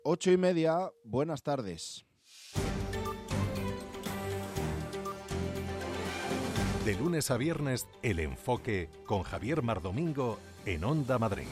8:30, buenas tardes. De lunes a viernes, El Enfoque con Javier Mardomingo en Onda Madrid.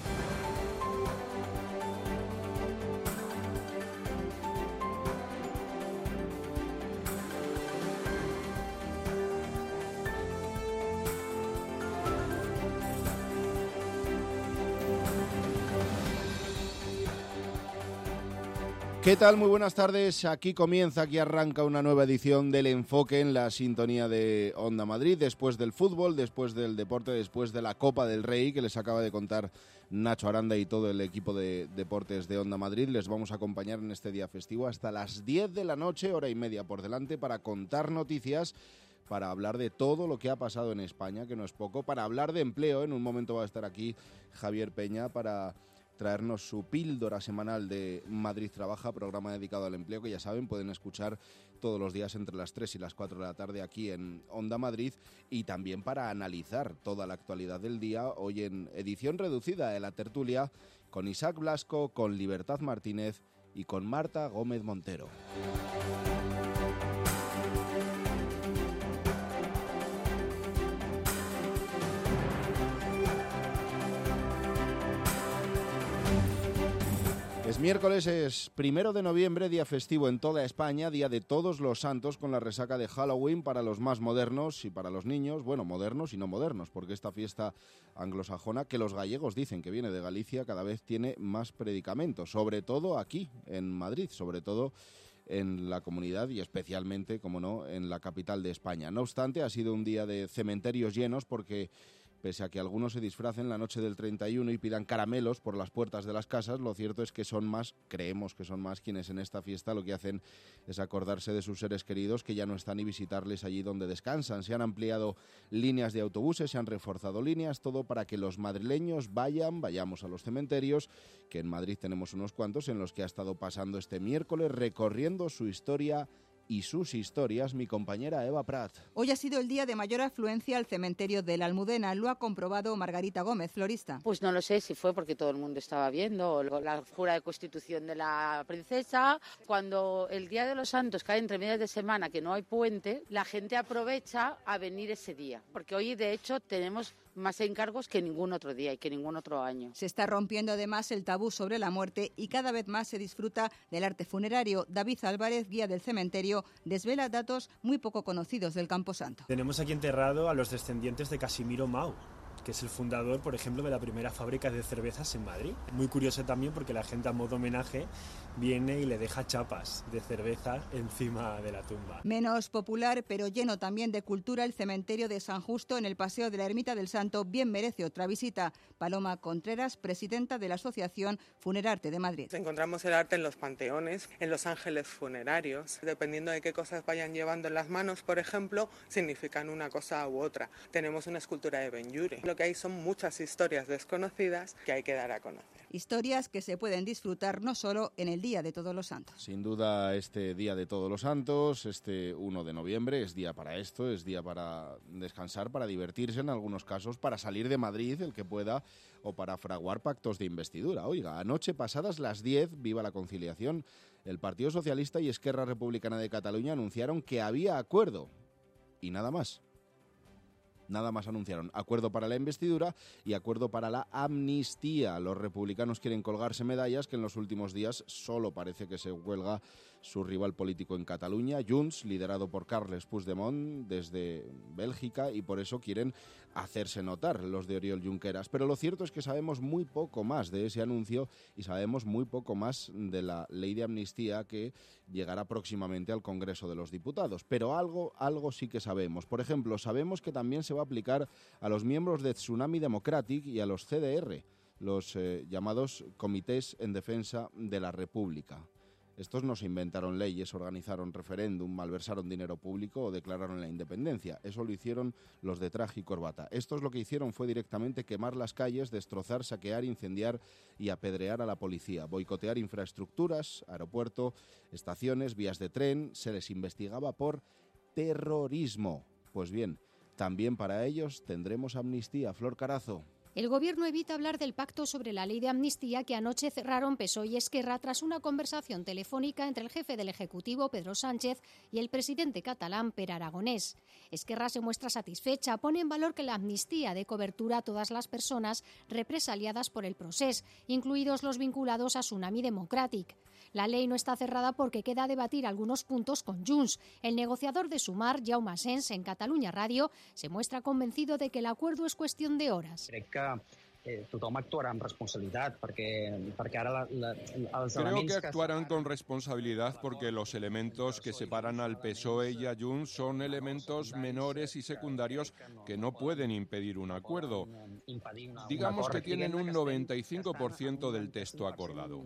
¿Qué tal? Muy buenas tardes. Aquí arranca una nueva edición del Enfoque en la sintonía de Onda Madrid, después del fútbol, después del deporte, después de la Copa del Rey, que les acaba de contar Nacho Aranda y todo el equipo de deportes de Onda Madrid. Les vamos a acompañar en este día festivo hasta las 10 de la noche, hora y media por delante, para contar noticias, para hablar de todo lo que ha pasado en España, que no es poco, para hablar de empleo. En un momento va a estar aquí Javier Peña para traernos su píldora semanal de Madrid Trabaja, programa dedicado al empleo, que ya saben, pueden escuchar todos los días entre las 3 y las 4 de la tarde aquí en Onda Madrid, y también para analizar toda la actualidad del día, hoy en edición reducida de La Tertulia, con Isaac Blasco, con Libertad Martínez y con Marta Gómez Montero. Es miércoles, es 1 de noviembre, día festivo en toda España, día de Todos los Santos, con la resaca de Halloween para los más modernos y para los niños, bueno, modernos y no modernos, porque esta fiesta anglosajona, que los gallegos dicen que viene de Galicia, cada vez tiene más predicamentos, sobre todo aquí, en Madrid, sobre todo en la comunidad y especialmente, como no, en la capital de España. No obstante, ha sido un día de cementerios llenos porque, pese a que algunos se disfracen la noche del 31 y pidan caramelos por las puertas de las casas, lo cierto es que son más, creemos que son más, quienes en esta fiesta lo que hacen es acordarse de sus seres queridos que ya no están y visitarles allí donde descansan. Se han ampliado líneas de autobuses, se han reforzado líneas, todo para que los madrileños vayamos a los cementerios, que en Madrid tenemos unos cuantos, en los que ha estado pasando este miércoles, recorriendo su historia y sus historias, mi compañera Eva Prat. Hoy ha sido el día de mayor afluencia al cementerio de la Almudena. Lo ha comprobado Margarita Gómez, florista. Pues no lo sé si fue porque todo el mundo estaba viendo la jura de constitución de la princesa. Cuando el Día de los Santos cae entre medias de semana, que no hay puente, la gente aprovecha a venir ese día. Porque hoy, de hecho, tenemos más encargos que ningún otro día y que ningún otro año. Se está rompiendo además el tabú sobre la muerte y cada vez más se disfruta del arte funerario. David Álvarez, guía del cementerio, desvela datos muy poco conocidos del Camposanto. Tenemos aquí enterrado a los descendientes de Casimiro Mau, que es el fundador, por ejemplo, de la primera fábrica de cervezas en Madrid. Muy curioso también porque la gente, a modo homenaje, viene y le deja chapas de cerveza encima de la tumba. Menos popular, pero lleno también de cultura, el cementerio de San Justo en el Paseo de la Ermita del Santo bien merece otra visita. Paloma Contreras, presidenta de la Asociación Funerarte de Madrid. Encontramos el arte en los panteones, en los ángeles funerarios. Dependiendo de qué cosas vayan llevando en las manos, por ejemplo, significan una cosa u otra. Tenemos una escultura de Ben-Yure. Lo que hay son muchas historias desconocidas que hay que dar a conocer. Historias que se pueden disfrutar no solo en el Día de Todos los Santos. Sin duda, este Día de Todos los Santos, este 1 de noviembre, es día para esto, es día para descansar, para divertirse en algunos casos, para salir de Madrid, el que pueda, o para fraguar pactos de investidura. Oiga, anoche pasadas las 10, viva la conciliación, el Partido Socialista y Esquerra Republicana de Cataluña anunciaron que había acuerdo, y nada más. Nada más anunciaron. Acuerdo para la investidura y acuerdo para la amnistía. Los republicanos quieren colgarse medallas que en los últimos días solo parece que se cuelga su rival político en Cataluña, Junts, liderado por Carles Puigdemont desde Bélgica, y por eso quieren hacerse notar los de Oriol Junqueras. Pero lo cierto es que sabemos muy poco más de ese anuncio y sabemos muy poco más de la ley de amnistía que llegará próximamente al Congreso de los Diputados. Pero algo sí que sabemos. Por ejemplo, sabemos que también se va a aplicar a los miembros de Tsunami Democratic y a los CDR, los llamados Comités en Defensa de la República. Estos no se inventaron leyes, organizaron referéndum, malversaron dinero público o declararon la independencia. Eso lo hicieron los de traje y corbata. Estos lo que hicieron fue directamente quemar las calles, destrozar, saquear, incendiar y apedrear a la policía, boicotear infraestructuras, aeropuerto, estaciones, vías de tren. Se les investigaba por terrorismo. Pues bien, también para ellos tendremos amnistía. Flor Carazo. El Gobierno evita hablar del pacto sobre la ley de amnistía que anoche cerraron PSOE y Esquerra tras una conversación telefónica entre el jefe del Ejecutivo, Pedro Sánchez, y el presidente catalán, Pere Aragonés. Esquerra se muestra satisfecha, pone en valor que la amnistía dé cobertura a todas las personas represaliadas por el procés, incluidos los vinculados a Tsunami Democràtic. La ley no está cerrada porque queda a debatir algunos puntos con Junts. El negociador de Sumar, Jaume Asens, en Catalunya Ràdio, se muestra convencido de que el acuerdo es cuestión de horas. Crec que tothom actuarà amb responsabilitat perquè ara els Creo elements que actuarán con responsabilidad porque los elementos que separan al PSOE y a Junts son elementos menores y secundarios que no pueden impedir un acuerdo. Digamos que tienen un 95% del texto acordado.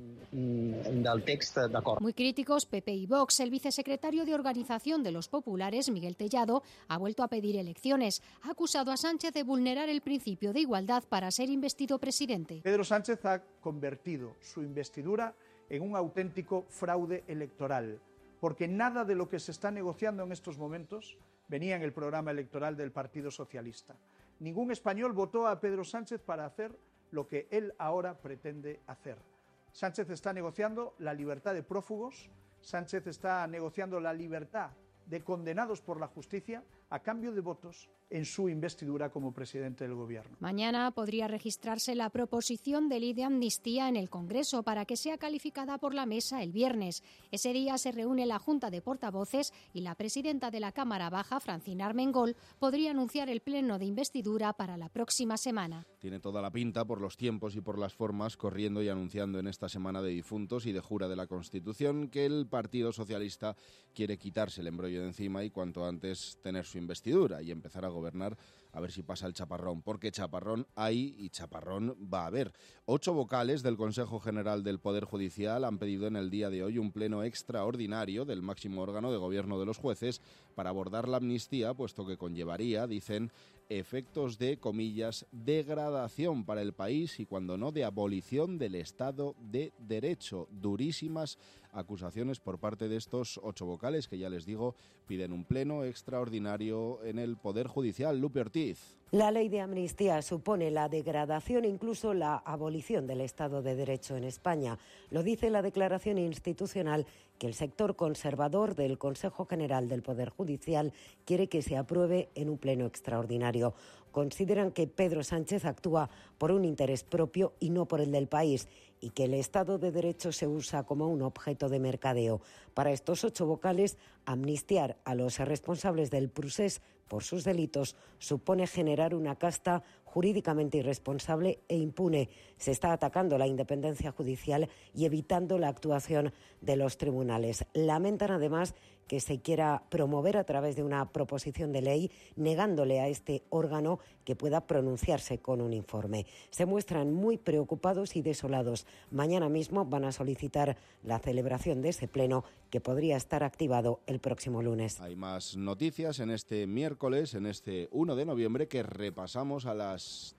del text d'acord. Muy críticos PP y Vox. El vicesecretario de Organización de los Populares, Miguel Tellado, ha vuelto a pedir elecciones. Ha acusado a Sánchez de vulnerar el principio de igualdad para ser investido presidente. Pedro Sánchez ha convertido su investidura en un auténtico fraude electoral, porque nada de lo que se está negociando en estos momentos venía en el programa electoral del Partido Socialista. Ningún español votó a Pedro Sánchez para hacer lo que él ahora pretende hacer. Sánchez está negociando la libertad de prófugos, Sánchez está negociando la libertad de condenados por la justicia a cambio de votos en su investidura como presidente del Gobierno. Mañana podría registrarse la proposición de ley de amnistía en el Congreso para que sea calificada por la mesa el viernes. Ese día se reúne la Junta de Portavoces y la presidenta de la Cámara Baja, Francina Armengol, podría anunciar el pleno de investidura para la próxima semana. Tiene toda la pinta por los tiempos y por las formas, corriendo y anunciando en esta semana de difuntos y de jura de la Constitución que el Partido Socialista quiere quitarse el embrollo de encima y cuanto antes tener su investidura y empezar a gobernar, a ver si pasa el chaparrón, porque chaparrón hay y chaparrón va a haber. 8 vocales del Consejo General del Poder Judicial han pedido en el día de hoy un pleno extraordinario del máximo órgano de gobierno de los jueces para abordar la amnistía, puesto que conllevaría, dicen, efectos de, comillas, degradación para el país y, cuando no, de abolición del Estado de Derecho. Durísimas acusaciones por parte de estos 8 vocales que, ya les digo, piden un pleno extraordinario en el Poder Judicial. Lupe Ortiz. La ley de amnistía supone la degradación, incluso la abolición del Estado de Derecho en España. Lo dice la declaración institucional que el sector conservador del Consejo General del Poder Judicial quiere que se apruebe en un pleno extraordinario. Consideran que Pedro Sánchez actúa por un interés propio y no por el del país, y que el Estado de Derecho se usa como un objeto de mercadeo. Para estos 8 vocales, amnistiar a los responsables del procés por sus delitos supone generar una casta jurídicamente irresponsable e impune. Se está atacando la independencia judicial y evitando la actuación de los tribunales. Lamentan además que se quiera promover a través de una proposición de ley, negándole a este órgano que pueda pronunciarse con un informe. Se muestran muy preocupados y desolados. Mañana mismo van a solicitar la celebración de ese pleno, que podría estar activado el próximo lunes. Hay más noticias en este miércoles, en este 1 de noviembre, que repasamos a las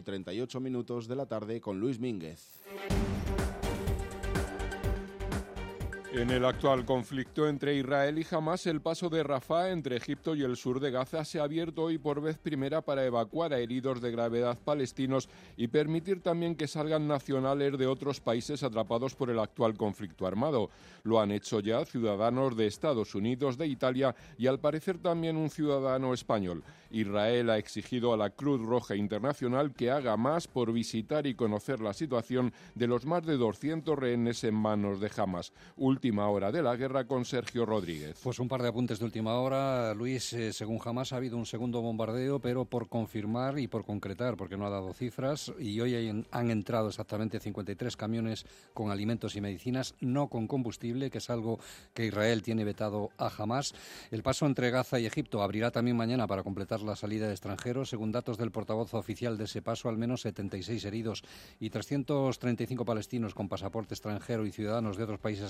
8:38 de la tarde con Luis Mínguez. En el actual conflicto entre Israel y Hamás, el paso de Rafah entre Egipto y el sur de Gaza se ha abierto hoy por vez primera para evacuar a heridos de gravedad palestinos y permitir también que salgan nacionales de otros países atrapados por el actual conflicto armado. Lo han hecho ya ciudadanos de Estados Unidos, de Italia y al parecer también un ciudadano español. Israel ha exigido a la Cruz Roja Internacional que haga más por visitar y conocer la situación de los más de 200 rehenes en manos de Hamás. Última hora de la guerra con Sergio Rodríguez. Pues un par de apuntes de última hora, Luis. Según Hamás ha habido un segundo bombardeo, pero por confirmar y por concretar, porque no ha dado cifras, y hoy han entrado exactamente 53 camiones con alimentos y medicinas, no con combustible, que es algo que Israel tiene vetado a Hamás. El paso entre Gaza y Egipto abrirá también mañana para completar la salida de extranjeros. Según datos del portavoz oficial de ese paso, al menos 76 heridos y 335 palestinos con pasaporte extranjero y ciudadanos de otros países han salido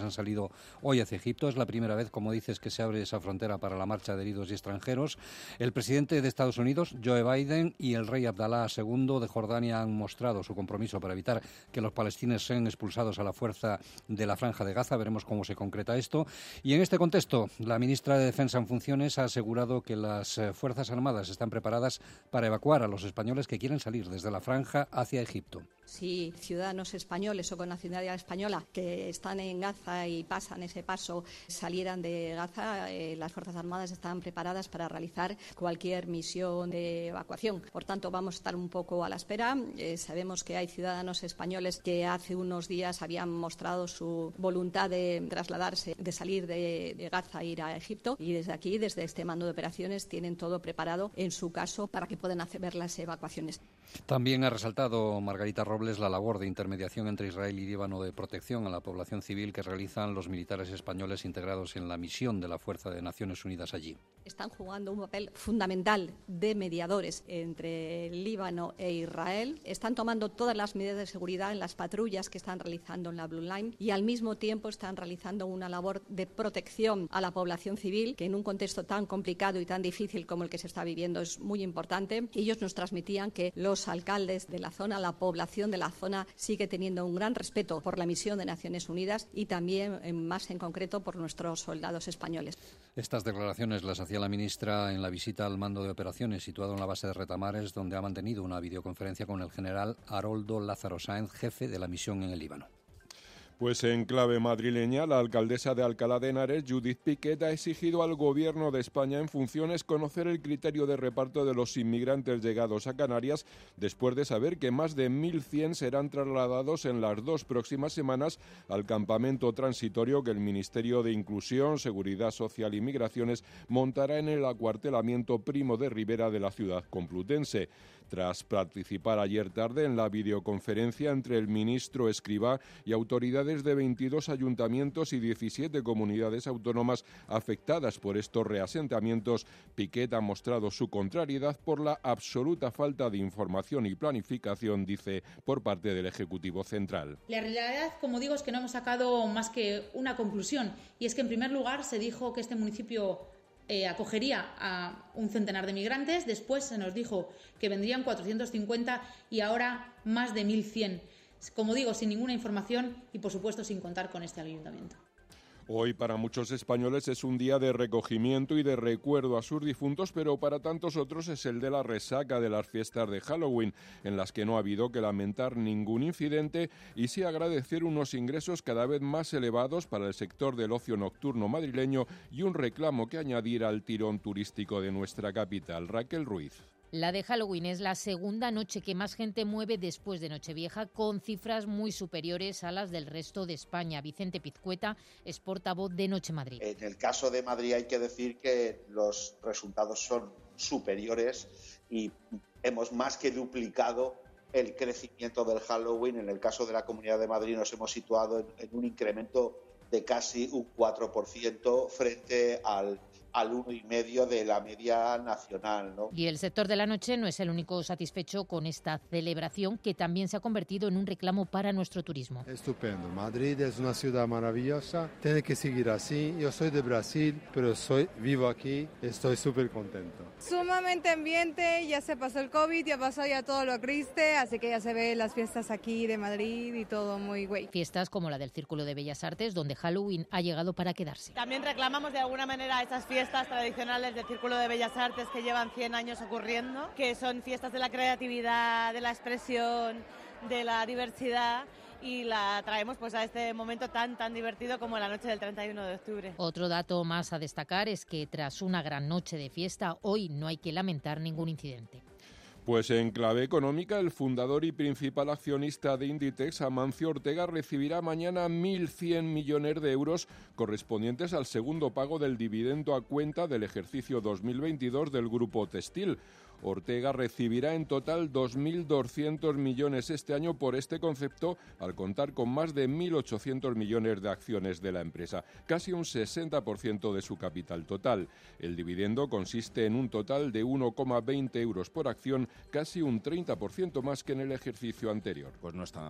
salido hoy hacia Egipto. Es la primera vez, como dices, que se abre esa frontera para la marcha de heridos y extranjeros. El presidente de Estados Unidos, Joe Biden, y el rey Abdalá II de Jordania han mostrado su compromiso para evitar que los palestinos sean expulsados a la fuerza de la Franja de Gaza. Veremos cómo se concreta esto. Y en este contexto, la ministra de Defensa en funciones ha asegurado que las Fuerzas Armadas están preparadas para evacuar a los españoles que quieren salir desde la Franja hacia Egipto. Si ciudadanos españoles o con nacionalidad española que están en Gaza y pasan ese paso salieran de Gaza, las Fuerzas Armadas están preparadas para realizar cualquier misión de evacuación. Por tanto, vamos a estar un poco a la espera. Sabemos que hay ciudadanos españoles que hace unos días habían mostrado su voluntad de trasladarse, de salir de Gaza e ir a Egipto, y desde aquí, desde este mando de operaciones, tienen todo preparado en su caso para que puedan hacer las evacuaciones. También ha resaltado Margarita Robles la labor de intermediación entre Israel y Líbano de protección a la población civil que realizan los militares españoles integrados en la misión de la Fuerza de Naciones Unidas allí. Están jugando un papel fundamental de mediadores entre Líbano e Israel. Están tomando todas las medidas de seguridad en las patrullas que están realizando en la Blue Line y al mismo tiempo están realizando una labor de protección a la población civil, que en un contexto tan complicado y tan difícil como el que se está viviendo es muy importante. Ellos nos transmitían que los alcaldes de la zona, la población de la zona, sigue teniendo un gran respeto por la misión de Naciones Unidas y también, más en concreto, por nuestros soldados españoles. Estas declaraciones las hacía la ministra en la visita al mando de operaciones situado en la base de Retamares, donde ha mantenido una videoconferencia con el general Haroldo Lázaro Sáenz, jefe de la misión en el Líbano. Pues en clave madrileña, la alcaldesa de Alcalá de Henares, Judith Piquet, ha exigido al Gobierno de España en funciones conocer el criterio de reparto de los inmigrantes llegados a Canarias, después de saber que más de 1.100 serán trasladados en las 2 próximas semanas al campamento transitorio que el Ministerio de Inclusión, Seguridad Social y Migraciones montará en el acuartelamiento Primo de Rivera de la ciudad complutense. Tras participar ayer tarde en la videoconferencia entre el ministro Escrivá y autoridades de 22 ayuntamientos y 17 comunidades autónomas afectadas por estos reasentamientos, Piquet ha mostrado su contrariedad por la absoluta falta de información y planificación, dice, por parte del Ejecutivo Central. La realidad, como digo, es que no hemos sacado más que una conclusión, y es que en primer lugar se dijo que este municipio acogería a un centenar de migrantes, después se nos dijo que vendrían 450 y ahora más de 1.100. Como digo, sin ninguna información y, por supuesto, sin contar con este ayuntamiento. Hoy para muchos españoles es un día de recogimiento y de recuerdo a sus difuntos, pero para tantos otros es el de la resaca de las fiestas de Halloween, en las que no ha habido que lamentar ningún incidente y sí agradecer unos ingresos cada vez más elevados para el sector del ocio nocturno madrileño y un reclamo que añadir al tirón turístico de nuestra capital. Raquel Ruiz. La de Halloween es la segunda noche que más gente mueve después de Nochevieja, con cifras muy superiores a las del resto de España. Vicente Pizcueta es portavoz de Noche Madrid. En el caso de Madrid hay que decir que los resultados son superiores y hemos más que duplicado el crecimiento del Halloween. En el caso de la Comunidad de Madrid nos hemos situado en un incremento de casi un 4% frente al 1,5% de la media nacional, ¿no? Y el sector de la noche no es el único satisfecho con esta celebración, que también se ha convertido en un reclamo para nuestro turismo. Estupendo. Madrid es una ciudad maravillosa, tiene que seguir así. Yo soy de Brasil, pero vivo aquí, estoy súper contento. Sumamente ambiente, ya se pasó el COVID, ya pasó ya todo lo triste, así que ya se ven las fiestas aquí de Madrid y todo muy güey. Fiestas como la del Círculo de Bellas Artes, donde Halloween ha llegado para quedarse. También reclamamos de alguna manera esas fiestas tradicionales del Círculo de Bellas Artes que llevan 100 años ocurriendo, que son fiestas de la creatividad, de la expresión, de la diversidad, y la traemos pues a este momento tan divertido como la noche del 31 de octubre. Otro dato más a destacar es que tras una gran noche de fiesta, hoy no hay que lamentar ningún incidente. Pues en clave económica, el fundador y principal accionista de Inditex, Amancio Ortega, recibirá mañana 1.100 millones de euros correspondientes al segundo pago del dividendo a cuenta del ejercicio 2022 del Grupo Textil. Ortega recibirá en total 2.200 millones este año por este concepto, al contar con más de 1.800 millones de acciones de la empresa, casi un 60% de su capital total. El dividendo consiste en un total de 1,20 euros por acción, casi un 30% más que en el ejercicio anterior. Pues no está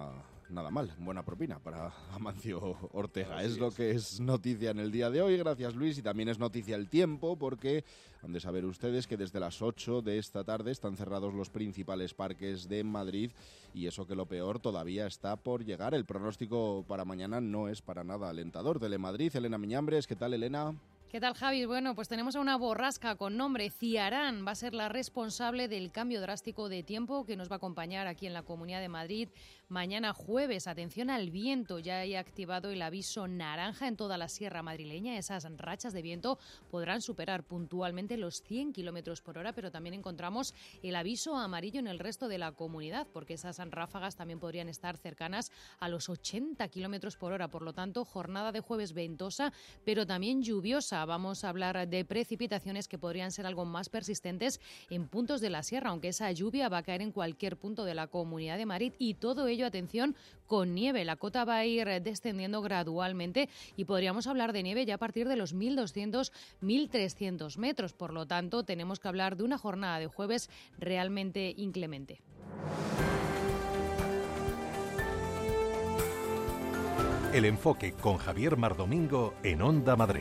nada mal, buena propina para Amancio Ortega. Es lo que es noticia en el día de hoy. Gracias, Luis. Y también es noticia el tiempo, porque han de saber ustedes que desde las 8 de esta tarde están cerrados los principales parques de Madrid, y eso que lo peor todavía está por llegar. El pronóstico para mañana no es para nada alentador. Telemadrid, Elena Miñambres. ¿Qué tal, Elena? ¿Qué tal, Javi? Bueno, pues tenemos a una borrasca con nombre Ciarán. Va a ser la responsable del cambio drástico de tiempo que nos va a acompañar aquí en la Comunidad de Madrid mañana jueves. Atención al viento, ya hay activado el aviso naranja en toda la sierra madrileña. Esas rachas de viento podrán superar puntualmente los 100 kilómetros por hora, pero también encontramos el aviso amarillo en el resto de la comunidad, porque esas ráfagas también podrían estar cercanas a los 80 kilómetros por hora. Por lo tanto, jornada de jueves ventosa, pero también lluviosa. Vamos a hablar de precipitaciones que podrían ser algo más persistentes en puntos de la sierra, aunque esa lluvia va a caer en cualquier punto de la Comunidad de Madrid, y todo ello, atención, con nieve. La cota va a ir descendiendo gradualmente y podríamos hablar de nieve ya a partir de los 1.200, 1.300 metros. Por lo tanto, tenemos que hablar de una jornada de jueves realmente inclemente. El enfoque con Javier Mardomingo en Onda Madrid.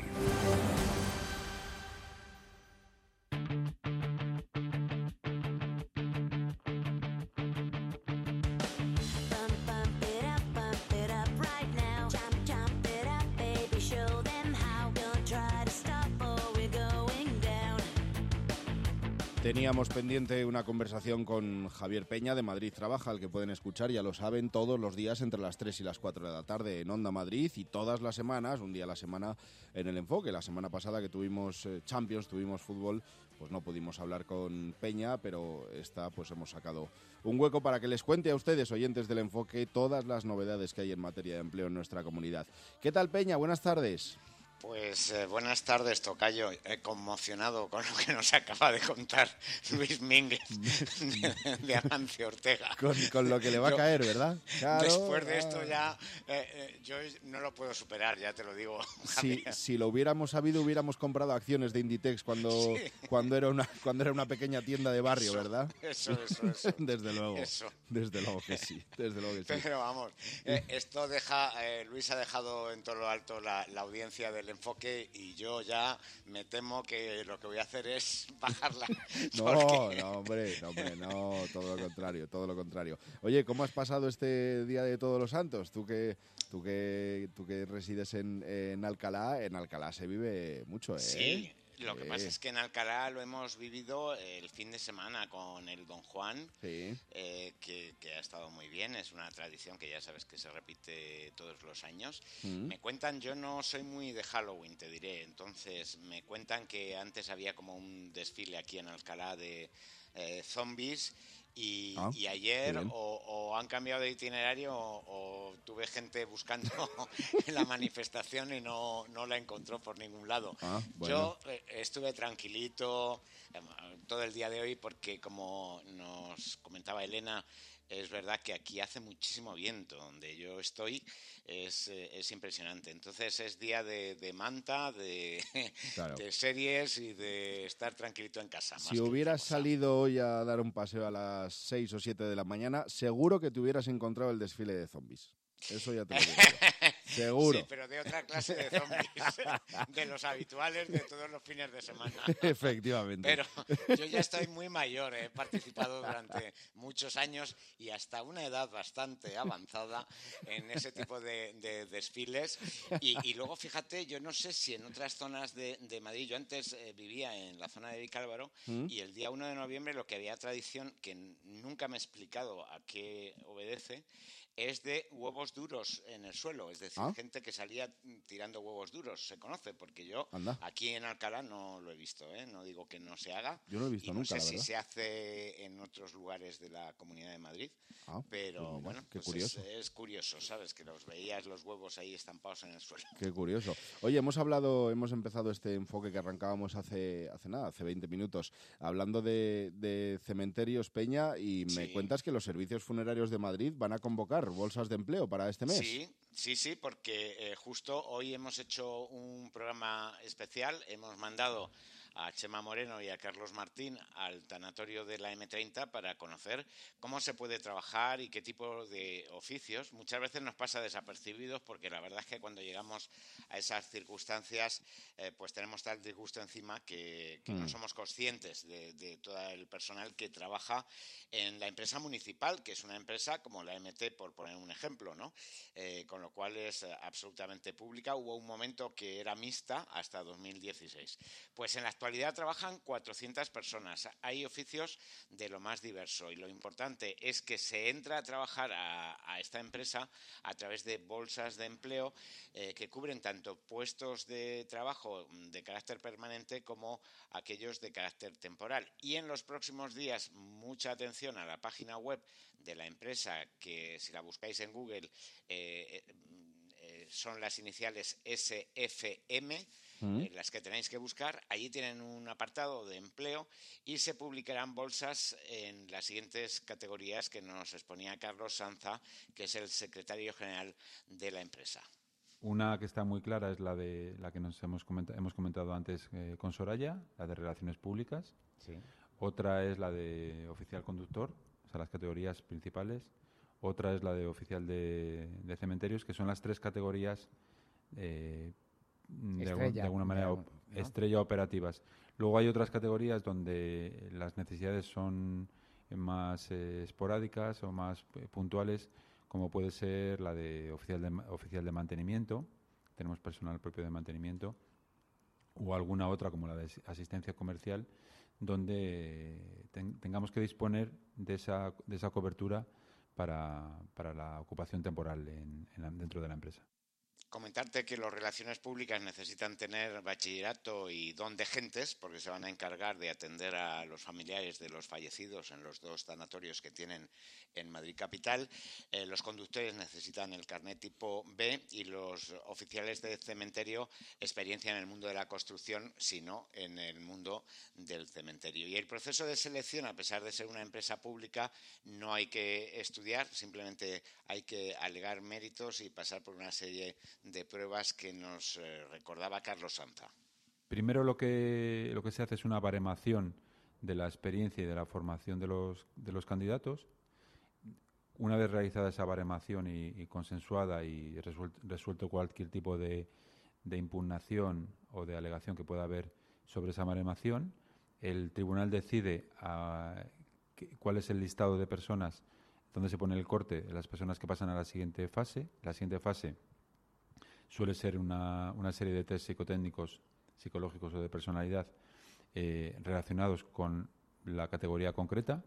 Teníamos pendiente una conversación con Javier Peña de Madrid Trabaja, al que pueden escuchar, ya lo saben, todos los días entre las 3 y las 4 de la tarde en Onda Madrid, y todas las semanas, un día a la semana en El Enfoque. La semana pasada que tuvimos Champions, tuvimos fútbol, pues no pudimos hablar con Peña, pero pues hemos sacado un hueco para que les cuente a ustedes, oyentes del Enfoque, todas las novedades que hay en materia de empleo en nuestra comunidad. ¿Qué tal, Peña? Buenas tardes. Pues buenas tardes, tocayo. Conmocionado con lo que nos acaba de contar Luis Mínguez de Amancio Ortega. Con lo que le va a caer, ¿verdad? Claro, después de esto ya, yo no lo puedo superar, ya te lo digo. Si lo hubiéramos sabido, hubiéramos comprado acciones de Inditex cuando era una pequeña tienda de barrio, ¿verdad? Eso. Desde luego. Eso. Desde luego que sí. Pero vamos, esto Luis ha dejado en todo lo alto la audiencia del Enfoque, y yo ya me temo que lo que voy a hacer es bajarla. No, hombre, todo lo contrario. Oye, ¿cómo has pasado este Día de Todos los Santos? Tú que resides en Alcalá se vive mucho, ¿eh? Sí. Lo que pasa es que en Alcalá lo hemos vivido el fin de semana con el Don Juan, que ha estado muy bien. Es una tradición que ya sabes que se repite todos los años. Me cuentan, yo no soy muy de Halloween, te diré, entonces me cuentan que antes había como un desfile aquí en Alcalá de zombies, y ayer o han cambiado de itinerario o tuve gente buscando la manifestación y no la encontró por ningún lado. Yo estuve tranquilito todo el día de hoy porque, como nos comentaba Elena, es verdad que aquí hace muchísimo viento. Donde yo estoy es impresionante. Entonces es día de manta, de series y de estar tranquilito en casa. Si hubieras salido hoy a dar un paseo a las 6 o 7 de la mañana, seguro que te hubieras encontrado el desfile de zombies. Eso ya te lo digo. Seguro. Sí, pero de otra clase de zombies, de los habituales de todos los fines de semana. Efectivamente. Pero yo ya estoy muy mayor, he participado durante muchos años y hasta una edad bastante avanzada en ese tipo de desfiles. Y luego, fíjate, yo no sé si en otras zonas de Madrid, yo antes vivía en la zona de Vicálvaro, y el día 1 de noviembre lo que había tradición, que nunca me he explicado a qué obedece, es de huevos duros en el suelo, es decir, gente que salía tirando huevos duros, se conoce, porque yo aquí en Alcalá no lo he visto, no digo que no se haga. Yo no lo he visto nunca, no sé la verdad. si se hace en otros lugares de la Comunidad de Madrid, pero pues mira, bueno, curioso. Es curioso, ¿sabes? Que los veías los huevos ahí estampados en el suelo. Qué curioso. Oye, hemos empezado este enfoque que arrancábamos hace 20 minutos, hablando de cementerios, Peña, y me cuentas que los servicios funerarios de Madrid van a convocar bolsas de empleo para este mes. Sí, porque justo hoy hemos hecho un programa especial, hemos mandado a Chema Moreno y a Carlos Martín al tanatorio de la M30 para conocer cómo se puede trabajar y qué tipo de oficios. Muchas veces nos pasa desapercibidos porque la verdad es que cuando llegamos a esas circunstancias pues tenemos tal disgusto encima que no somos conscientes de todo el personal que trabaja en la empresa municipal, que es una empresa como la MT, por poner un ejemplo, ¿no? Con lo cual es absolutamente pública. Hubo un momento que era mixta hasta 2016. Pues en la actualidad trabajan 400 personas. Hay oficios de lo más diverso y lo importante es que se entra a trabajar a esta empresa a través de bolsas de empleo que cubren tanto puestos de trabajo de carácter permanente como aquellos de carácter temporal. Y en los próximos días, mucha atención a la página web de la empresa, que si la buscáis en Google son las iniciales SFM, las que tenéis que buscar. Allí tienen un apartado de empleo y se publicarán bolsas en las siguientes categorías que nos exponía Carlos Sanza, que es el secretario general de la empresa. Una que está muy clara es la que nos hemos comentado antes con Soraya, la de Relaciones Públicas. Sí. Otra es la de oficial conductor, o sea, las categorías principales. Otra es la de oficial de cementerios, que son las tres categorías de alguna manera estrella operativas. Luego hay otras categorías donde las necesidades son más esporádicas o más puntuales, como puede ser la de oficial de mantenimiento. Tenemos personal propio de mantenimiento, o alguna otra como la de asistencia comercial, donde tengamos que disponer de esa cobertura para la ocupación temporal dentro de la empresa. Comentarte que las relaciones públicas necesitan tener bachillerato y don de gentes, porque se van a encargar de atender a los familiares de los fallecidos en los 2 tanatorios que tienen en Madrid capital. Los conductores necesitan el carnet tipo B y los oficiales de cementerio experiencia en el mundo de la construcción, sino en el mundo del cementerio. Y el proceso de selección, a pesar de ser una empresa pública, no hay que estudiar, simplemente hay que alegar méritos y pasar por una serie de pruebas que nos recordaba Carlos Sanza. Primero lo que se hace es una baremación de la experiencia y de la formación de los candidatos. Una vez realizada esa baremación y consensuada y resuelto cualquier tipo de impugnación o de alegación que pueda haber sobre esa baremación, el tribunal decide cuál es el listado de personas donde se pone el corte de las personas que pasan a la siguiente fase. La siguiente fase suele ser una serie de test psicotécnicos, psicológicos o de personalidad relacionados con la categoría concreta,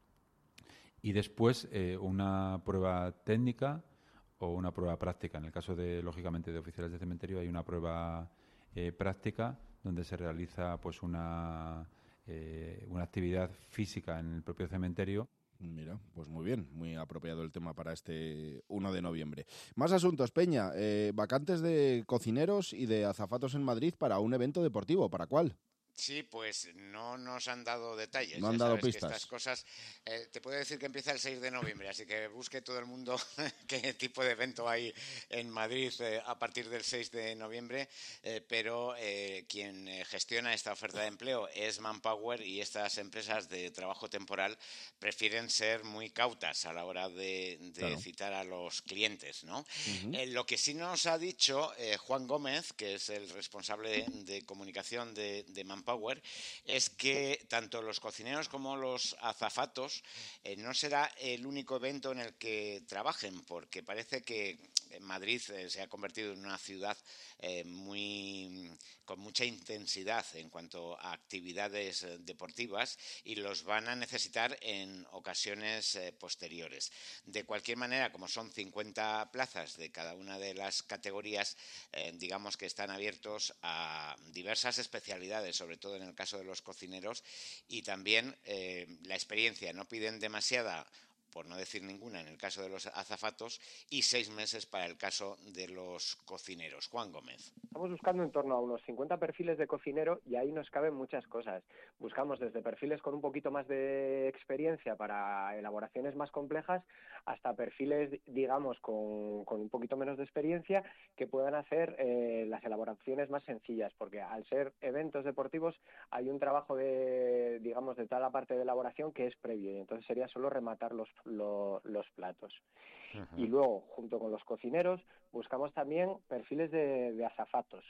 y después una prueba técnica o una prueba práctica. En el caso lógicamente, de oficiales de cementerio, hay una prueba práctica donde se realiza pues una actividad física en el propio cementerio. Mira, pues muy bien, muy apropiado el tema para este 1 de noviembre. Más asuntos, Peña. Vacantes de cocineros y de azafatos en Madrid para un evento deportivo. ¿Para cuál? Sí, pues no nos han dado detalles. No han dado pistas. Que estas cosas, te puedo decir que empieza el 6 de noviembre, así que busque todo el mundo qué tipo de evento hay en Madrid a partir del 6 de noviembre, pero quien gestiona esta oferta de empleo es Manpower, y estas empresas de trabajo temporal prefieren ser muy cautas a la hora de claro, citar a los clientes, ¿no? Lo que sí nos ha dicho Juan Gómez, que es el responsable de comunicación de Manpower, es que tanto los cocineros como los azafatos no será el único evento en el que trabajen, porque parece que Madrid se ha convertido en una ciudad con mucha intensidad en cuanto a actividades deportivas, y los van a necesitar en ocasiones posteriores. De cualquier manera, como son 50 plazas de cada una de las categorías, digamos que están abiertos a diversas especialidades, sobre todo en el caso de los cocineros, y también la experiencia. No piden demasiada por no decir ninguna, en el caso de los azafatos, y 6 meses para el caso de los cocineros. Juan Gómez. Estamos buscando en torno a unos 50 perfiles de cocinero y ahí nos caben muchas cosas. Buscamos desde perfiles con un poquito más de experiencia para elaboraciones más complejas hasta perfiles, digamos, con un poquito menos de experiencia que puedan hacer las elaboraciones más sencillas, porque al ser eventos deportivos hay un trabajo de toda la parte de elaboración que es previo y entonces sería solo rematar los platos. Uh-huh. Y luego, junto con los cocineros, buscamos también perfiles de azafatos.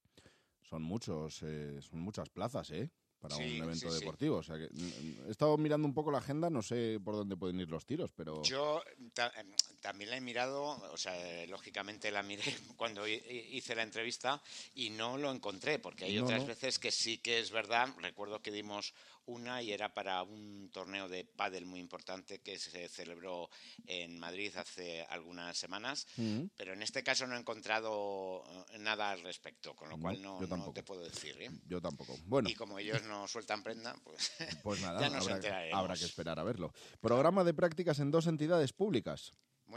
Son muchas plazas, para un evento deportivo. O sea que he estado mirando un poco la agenda, no sé por dónde pueden ir los tiros, pero... Yo también la he mirado, o sea, lógicamente la miré cuando hice la entrevista y no lo encontré, porque hay otras veces que sí que es verdad. Recuerdo que dimos una y era para un torneo de pádel muy importante que se celebró en Madrid hace algunas semanas, pero en este caso no he encontrado nada al respecto, con lo cual no te puedo decir. Yo tampoco. Bueno. Y como ellos no sueltan prenda, pues nada, ya nos enteraremos. Habrá que esperar a verlo. Programa de prácticas en 2 entidades públicas.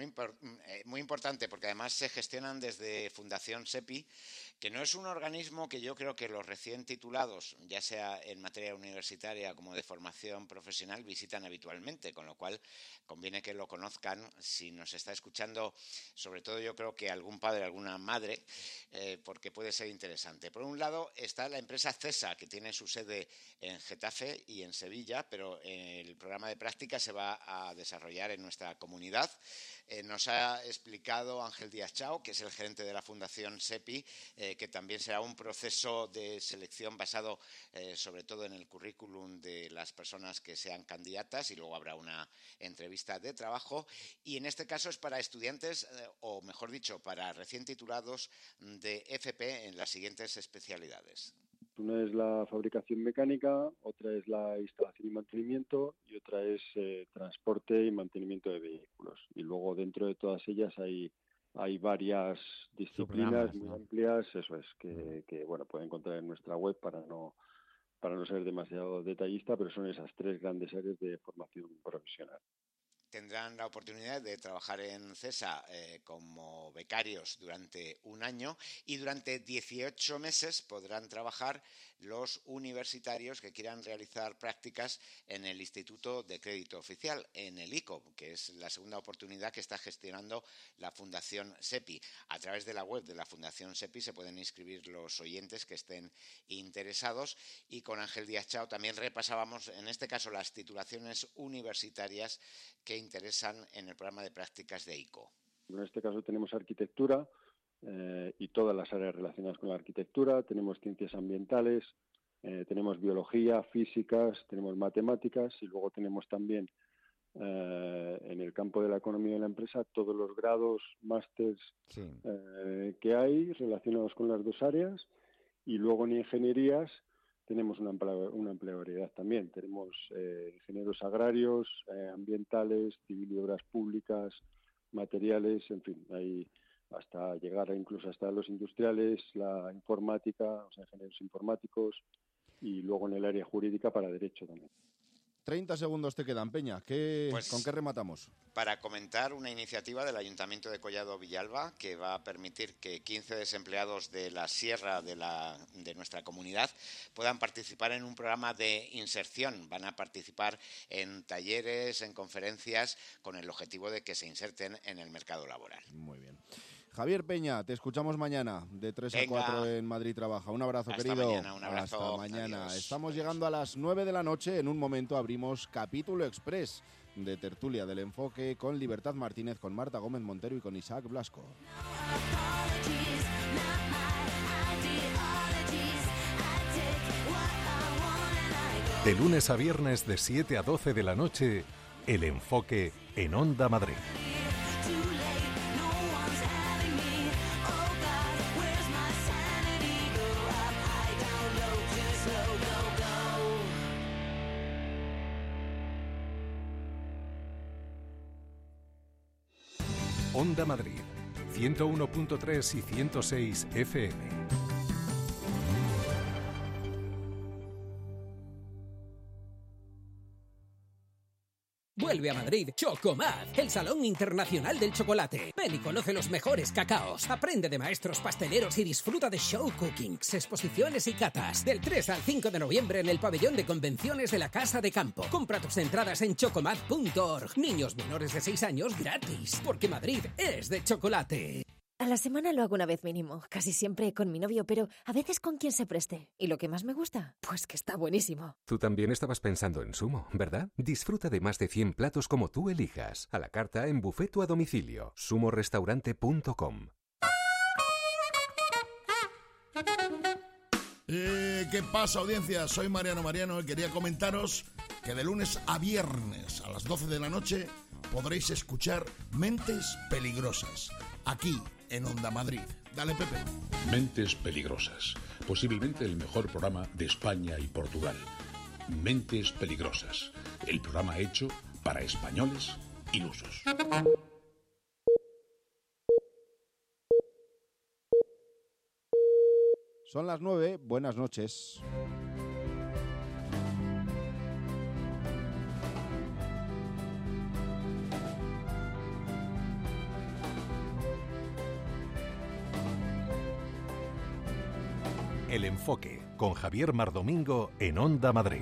Muy importante, porque además se gestionan desde Fundación SEPI, que no es un organismo que yo creo que los recién titulados, ya sea en materia universitaria como de formación profesional, visitan habitualmente, con lo cual conviene que lo conozcan. Si nos está escuchando, sobre todo yo creo que algún padre, alguna madre, porque puede ser interesante. Por un lado está la empresa CESA, que tiene su sede en Getafe y en Sevilla, pero el programa de práctica se va a desarrollar en nuestra comunidad. Nos ha explicado Ángel Díaz Chao, que es el gerente de la Fundación SEPI, que también será un proceso de selección basado sobre todo en el currículum de las personas que sean candidatas, y luego habrá una entrevista de trabajo, y en este caso es para estudiantes, o mejor dicho, para recién titulados de FP en las siguientes especialidades. Una es la fabricación mecánica, otra es la instalación y mantenimiento y otra es transporte y mantenimiento de vehículos. Y luego dentro de todas ellas hay varias disciplinas muy amplias, eso es, que bueno, pueden encontrar en nuestra web para no ser demasiado detallista, pero son esas 3 grandes áreas de formación profesional. Tendrán la oportunidad de trabajar en CESA como becarios durante 1 año, y durante 18 meses podrán trabajar los universitarios que quieran realizar prácticas en el Instituto de Crédito Oficial, en el ICO, que es la segunda oportunidad que está gestionando la Fundación SEPI. A través de la web de la Fundación SEPI se pueden inscribir los oyentes que estén interesados, y con Ángel Díaz Chao también repasábamos, en este caso, las titulaciones universitarias que interesan en el programa de prácticas de ICO. En este caso tenemos arquitectura y todas las áreas relacionadas con la arquitectura, tenemos ciencias ambientales, tenemos biología, físicas, tenemos matemáticas, y luego tenemos también en el campo de la economía de la empresa todos los grados, másters que hay relacionados con las 2 áreas, y luego en ingenierías tenemos una amplia variedad también. Tenemos ingenieros agrarios, ambientales, civil y obras públicas, materiales, en fin, hay hasta llegar incluso hasta los industriales, la informática, o sea, ingenieros informáticos, y luego en el área jurídica para derecho también. 30 segundos te quedan, Peña. ¿Con qué rematamos? Para comentar una iniciativa del Ayuntamiento de Collado Villalba que va a permitir que 15 desempleados de la sierra de nuestra comunidad puedan participar en un programa de inserción. Van a participar en talleres, en conferencias, con el objetivo de que se inserten en el mercado laboral. Muy bien. Javier Peña, te escuchamos mañana de 3 a 4 en Madrid Trabaja. Un abrazo, querido. Mañana, un abrazo. Hasta mañana. Adiós. Estamos llegando a las 9 de la noche. En un momento abrimos Capítulo Express de Tertulia del Enfoque con Libertad Martínez, con Marta Gómez Montero y con Isaac Blasco. De lunes a viernes de 7 a 12 de la noche, El Enfoque en Onda Madrid. Onda Madrid, 101.3 y 106 FM. Vuelve a Madrid Chocomad, el Salón Internacional del Chocolate. Ven y conoce los mejores cacaos. Aprende de maestros pasteleros y disfruta de show cookings, exposiciones y catas. Del 3 al 5 de noviembre en el pabellón de convenciones de la Casa de Campo. Compra tus entradas en chocomad.org. Niños menores de 6 años gratis, porque Madrid es de chocolate. A la semana lo hago una vez mínimo, casi siempre con mi novio, pero a veces con quien se preste. ¿Y lo que más me gusta? Pues que está buenísimo. Tú también estabas pensando en Sumo, ¿verdad? Disfruta de más de 100 platos como tú elijas. A la carta en buffet o a domicilio. sumorestaurante.com. ¿Qué pasa, audiencia? Soy Mariano y quería comentaros que de lunes a viernes a las 12 de la noche podréis escuchar Mentes Peligrosas, aquí en Onda Madrid. Dale, Pepe. Mentes Peligrosas, posiblemente el mejor programa de España y Portugal. Mentes Peligrosas, el programa hecho para españoles ilusos. Son las 9, buenas noches. El Enfoque, con Javier Mardomingo en Onda Madrid.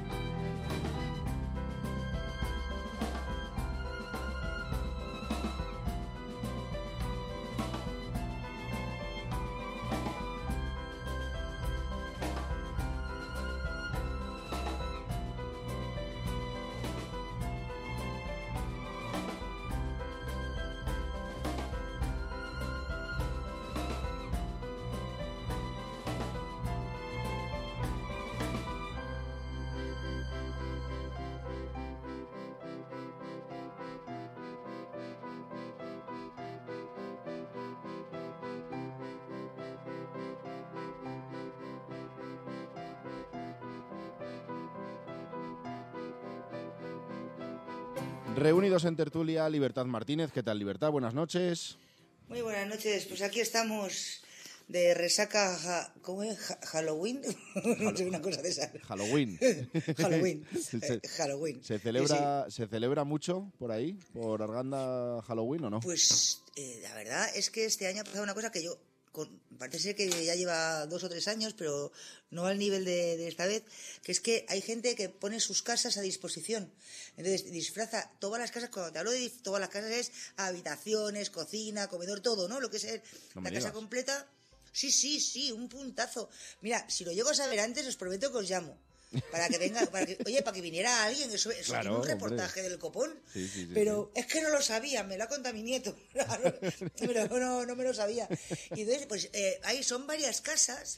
Reunidos en tertulia, Libertad Martínez. ¿Qué tal, Libertad? Buenas noches. Muy buenas noches. Pues aquí estamos de resaca, ¿cómo es? ¿Halloween? No sé, una cosa de esa. Halloween. Halloween. Halloween. ¿Se celebra mucho por ahí, por Arganda, Halloween o no? Pues la verdad es que este año ha pasado una cosa que yo... parece ser que ya lleva 2 o 3 años, pero no al nivel de esta vez, que es que hay gente que pone sus casas a disposición. Entonces disfraza todas las casas, cuando te hablo de todas las casas es habitaciones, cocina, comedor, todo, ¿no? Lo que es la casa completa. Sí, un puntazo. Mira, si lo llego a saber antes, os prometo que os llamo. Para que venga, para que viniera alguien, eso claro, tiene un reportaje del copón. Sí, pero es que no lo sabía, me lo ha contado mi nieto. Pero no me lo sabía. Y entonces, pues ahí son varias casas,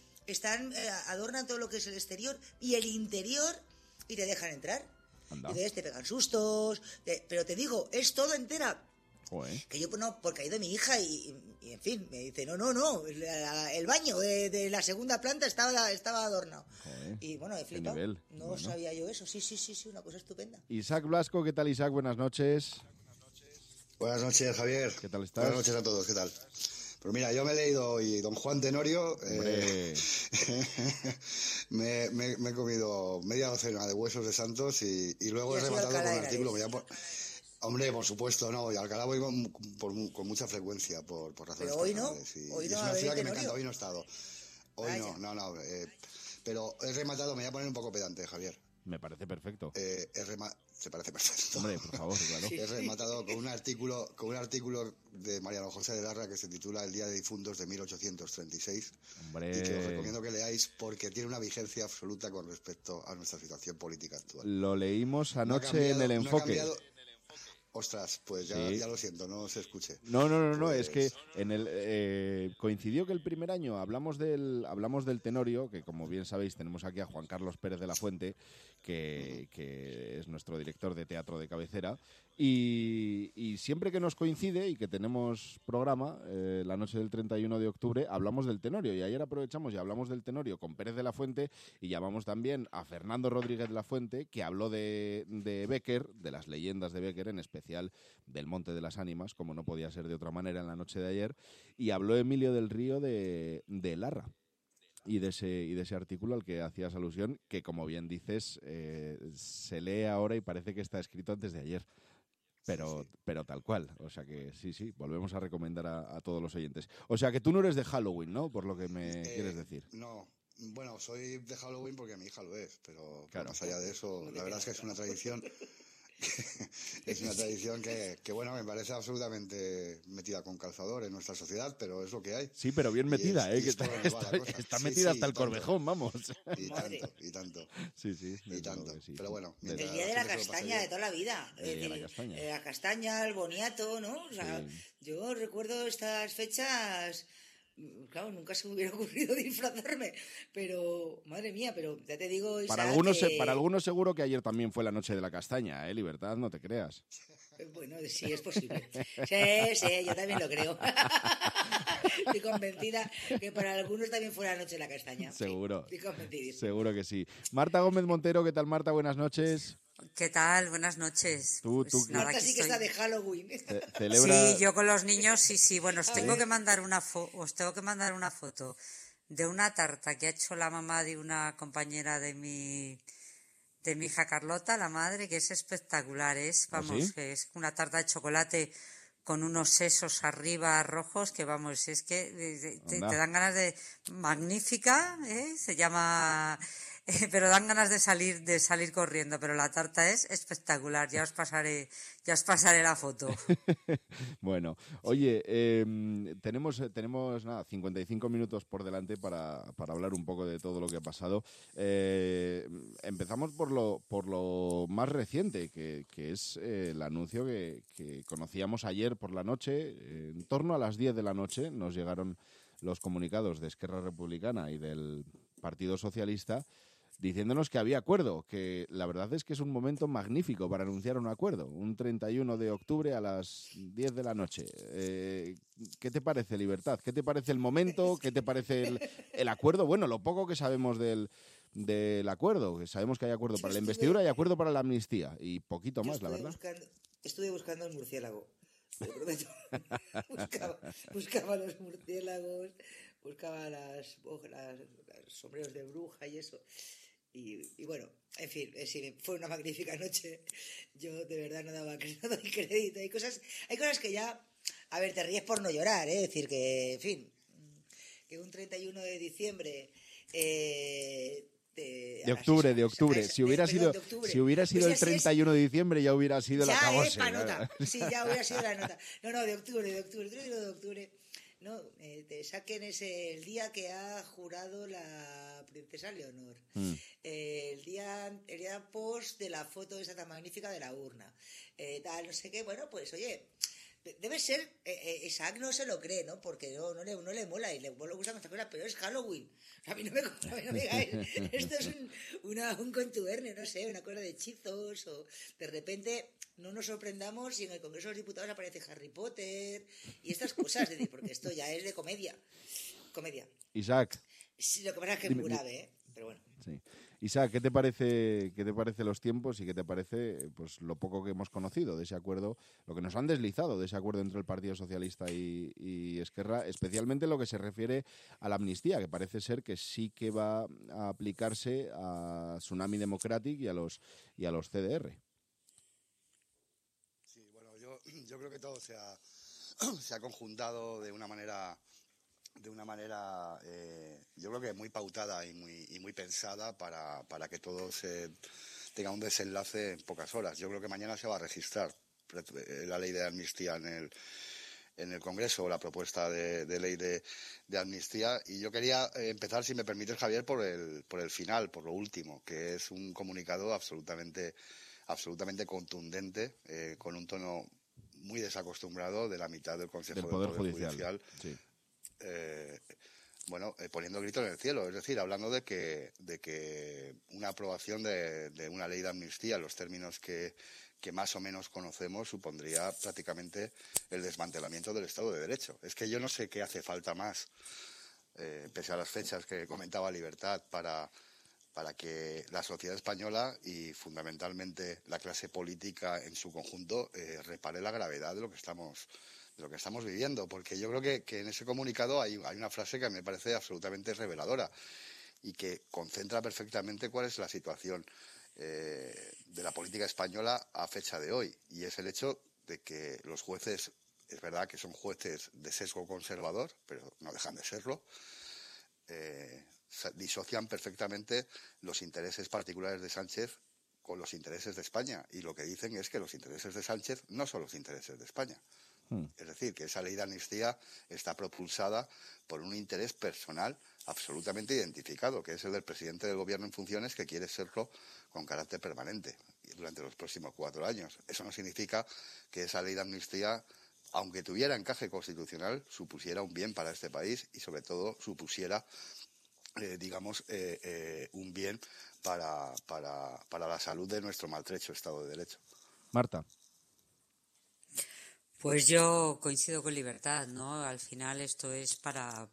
adornan todo lo que es el exterior y el interior y te dejan entrar. Anda. Y entonces te pegan sustos, pero te digo, es todo entera. Que yo no, porque ha ido mi hija y en fin, me dice, no, el baño de la segunda planta estaba adornado. Joder, y bueno, he flipado. No sabía yo eso, sí, una cosa estupenda. Isaac Blasco, ¿qué tal, Isaac? Buenas noches. Buenas noches, Javier. ¿Qué tal estás? Buenas noches a todos, ¿qué tal? Pues mira, yo me he leído hoy Don Juan Tenorio, me he comido media docena de huesos de santos y luego he rematado con un artículo. Hombre, por supuesto, no, y a Alcalá voy con mucha frecuencia por razones pero hoy no, hoy no, es una ciudad que me encanta, hoy no he estado. Hoy no, pero he rematado, me voy a poner un poco pedante, Javier. Me parece perfecto. Se parece perfecto. Hombre, por favor, claro. He rematado con un artículo de Mariano José de Larra que se titula El Día de Difuntos de 1836. Hombre. Y que os recomiendo que leáis porque tiene una vigencia absoluta con respecto a nuestra situación política actual. Lo leímos anoche en El Enfoque. Ostras, pues ya lo siento, no se escuche. No, pues... es que en el coincidió que el primer año hablamos del Tenorio, que como bien sabéis tenemos aquí a Juan Carlos Pérez de la Fuente, que es nuestro director de teatro de cabecera, y siempre que nos coincide y que tenemos programa, la noche del 31 de octubre, hablamos del Tenorio, y ayer aprovechamos y hablamos del Tenorio con Pérez de la Fuente, y llamamos también a Fernando Rodríguez de la Fuente, que habló de Bécquer, de las leyendas de Bécquer, en especial del Monte de las Ánimas, como no podía ser de otra manera en la noche de ayer, y habló Emilio del Río de Larra. y de ese artículo al que hacías alusión, que como bien dices, se lee ahora y parece que está escrito antes de ayer. Pero tal cual. O sea que sí, volvemos a recomendar a todos los oyentes. O sea que tú no eres de Halloween, ¿no? Por lo que me quieres decir. No, bueno, soy de Halloween porque mi hija lo es, pero claro, más allá de eso, la verdad es que es una tradición... es una tradición que, bueno, me parece absolutamente metida con calzador en nuestra sociedad, pero es lo que hay. Sí, pero bien metida, que está metida hasta el corvejón, vamos. Y tanto. Sí, y tanto. Sí. Pero bueno. El día de la castaña de toda la vida. La castaña, el boniato, ¿no? O sea, yo recuerdo estas fechas... Claro, nunca se me hubiera ocurrido disfrazarme, pero madre mía, pero ya te digo, Isaac, para algunos seguro que ayer también fue la noche de la castaña, Libertad, no te creas. Bueno, sí, es posible. Sí, yo también lo creo. Estoy convencida que para algunos también fue la noche de la castaña. Seguro. Sí, estoy convencidísima. Seguro que sí. Marta Gómez Montero, ¿qué tal, Marta? Buenas noches. ¿Qué tal? Buenas noches. Marta sí que está de Halloween. Sí, yo con los niños, sí. Bueno, os tengo que mandar una foto de una tarta que ha hecho la mamá de una compañera de mi hija Carlota, la madre, que es espectacular. Que es una tarta de chocolate con unos sesos arriba rojos que, vamos, es que te dan ganas de... Magnífica, se llama... pero dan ganas de salir corriendo, pero la tarta es espectacular. Ya os pasaré la foto. Bueno, oye, tenemos 55 minutos por delante para hablar un poco de todo lo que ha pasado. Empezamos por lo más reciente, que es el anuncio que conocíamos ayer por la noche. En torno a las 10 de la noche nos llegaron los comunicados de Esquerra Republicana y del Partido Socialista diciéndonos que había acuerdo, que la verdad es que es un momento magnífico para anunciar un acuerdo, un 31 de octubre a las 10 de la noche. ¿Qué te parece, Libertad? ¿Qué te parece el momento? ¿Qué te parece el acuerdo? Bueno, lo poco que sabemos del acuerdo, que sabemos que hay acuerdo para la investidura y acuerdo para la amnistía, y poquito más, la verdad. Estuve buscando el murciélago. buscaba los murciélagos, buscaba los sombreros de bruja y eso. Y bueno, en fin, sí, fue una magnífica noche. Yo de verdad no doy crédito. Hay cosas que ya... A ver, te ríes por no llorar, ¿eh? Es decir, que, en fin, que un 31 de diciembre... De octubre. Si hubiera sido el 31 de diciembre, ya hubiera sido la acabose. Sí, ya hubiera sido la nota. No, de octubre. No, te saquen el día que ha jurado la princesa Leonor. El día post de la foto esa tan magnífica de la urna. No sé qué, bueno, pues oye... Debe ser, Isaac no se lo cree, ¿no? Porque no le mola y le gustan estas cosas, pero es Halloween. A mí no me digáis. Esto es un contubernio, no sé, una cosa de hechizos, o de repente no nos sorprendamos si en el Congreso de los Diputados aparece Harry Potter y estas cosas, porque esto ya es de comedia. Isaac. Sí, lo que pasa es que es muy grave, ¿eh? Pero bueno. Sí. Isaac, ¿qué te parece los tiempos y qué te parece pues lo poco que hemos conocido de ese acuerdo, lo que nos han deslizado de ese acuerdo entre el Partido Socialista y Esquerra, especialmente en lo que se refiere a la amnistía, que parece ser que sí que va a aplicarse a Tsunami Democratic y a los CDR? Sí, bueno, yo creo que todo se ha conjuntado de una manera yo creo que muy pautada y muy pensada para que todo tenga un desenlace en pocas horas. Yo creo que mañana se va a registrar la ley de amnistía en el Congreso, la propuesta de ley de amnistía, y yo quería empezar, si me permites, Javier, por el final, por lo último, que es un comunicado absolutamente contundente, con un tono muy desacostumbrado de la mitad del Consejo del Poder Judicial. Sí. Poniendo el grito en el cielo, es decir, hablando de que una aprobación de una ley de amnistía en los términos que más o menos conocemos supondría prácticamente el desmantelamiento del Estado de Derecho. Es que yo no sé qué hace falta más, pese a las fechas que comentaba Libertad, para que la sociedad española y fundamentalmente la clase política en su conjunto repare la gravedad de lo que estamos estamos viviendo, porque yo creo que en ese comunicado hay una frase que me parece absolutamente reveladora y que concentra perfectamente cuál es la situación de la política española a fecha de hoy, y es el hecho de que los jueces, es verdad que son jueces de sesgo conservador, pero no dejan de serlo, disocian perfectamente los intereses particulares de Sánchez con los intereses de España, y lo que dicen es que los intereses de Sánchez no son los intereses de España. Es decir, que esa ley de amnistía está propulsada por un interés personal absolutamente identificado, que es el del presidente del gobierno en funciones, que quiere serlo con carácter permanente durante los próximos 4 años. Eso no significa que esa ley de amnistía, aunque tuviera encaje constitucional, supusiera un bien para este país y sobre todo supusiera un bien para la salud de nuestro maltrecho Estado de Derecho. Marta. Pues yo coincido con Libertad, ¿no? Al final esto es para,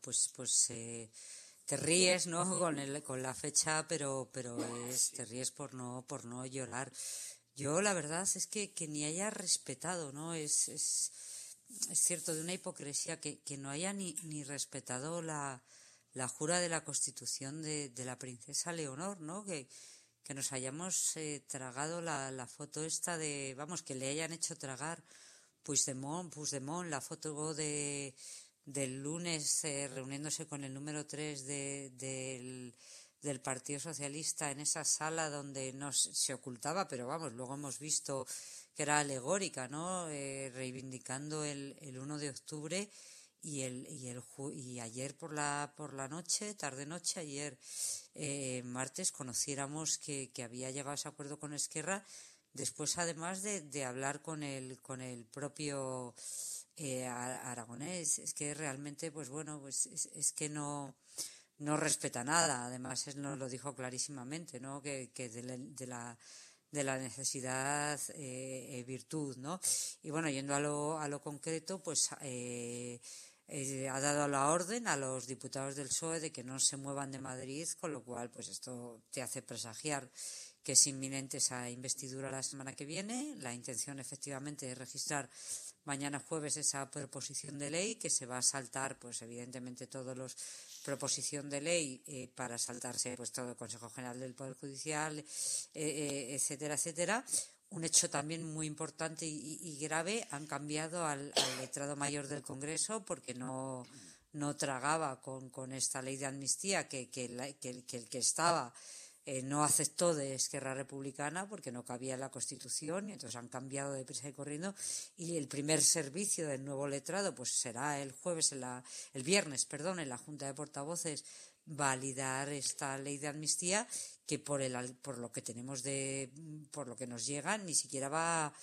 te ríes, ¿no? Con la fecha, pero te ríes por no llorar. Yo la verdad es que ni haya respetado, ¿no? Es cierto, de una hipocresía que no haya ni respetado la jura de la Constitución de la princesa Leonor, ¿no? Que nos hayamos tragado la foto esta de, vamos, que le hayan hecho tragar Puigdemont, la foto del lunes reuniéndose con el número 3 del Partido Socialista en esa sala donde se ocultaba, pero vamos, luego hemos visto que era alegórica, ¿no? Reivindicando el 1 de octubre y ayer por la noche, tarde-noche, ayer martes, conociéramos que había llegado a ese acuerdo con Esquerra. Después, además de hablar con el propio Aragonés, es que realmente, es que no respeta nada. Además, él nos lo dijo clarísimamente, ¿no? Que de la necesidad virtud, ¿no? Y bueno, yendo a lo concreto, pues ha dado la orden a los diputados del PSOE de que no se muevan de Madrid, con lo cual, pues esto te hace presagiar que es inminente esa investidura la semana que viene. La intención, efectivamente, es registrar mañana jueves esa proposición de ley, que se va a saltar, pues evidentemente, todos los proposición de ley para saltarse pues todo el Consejo General del Poder Judicial, etcétera, etcétera. Un hecho también muy importante y grave: han cambiado al letrado mayor del Congreso, porque no tragaba con esta ley de amnistía que el que estaba no aceptó de Esquerra Republicana, porque no cabía en la Constitución, y entonces han cambiado de prisa y corriendo, y el primer servicio del nuevo letrado pues será el viernes, en la Junta de Portavoces, validar esta ley de amnistía, que por lo que tenemos por lo que nos llega, ni siquiera va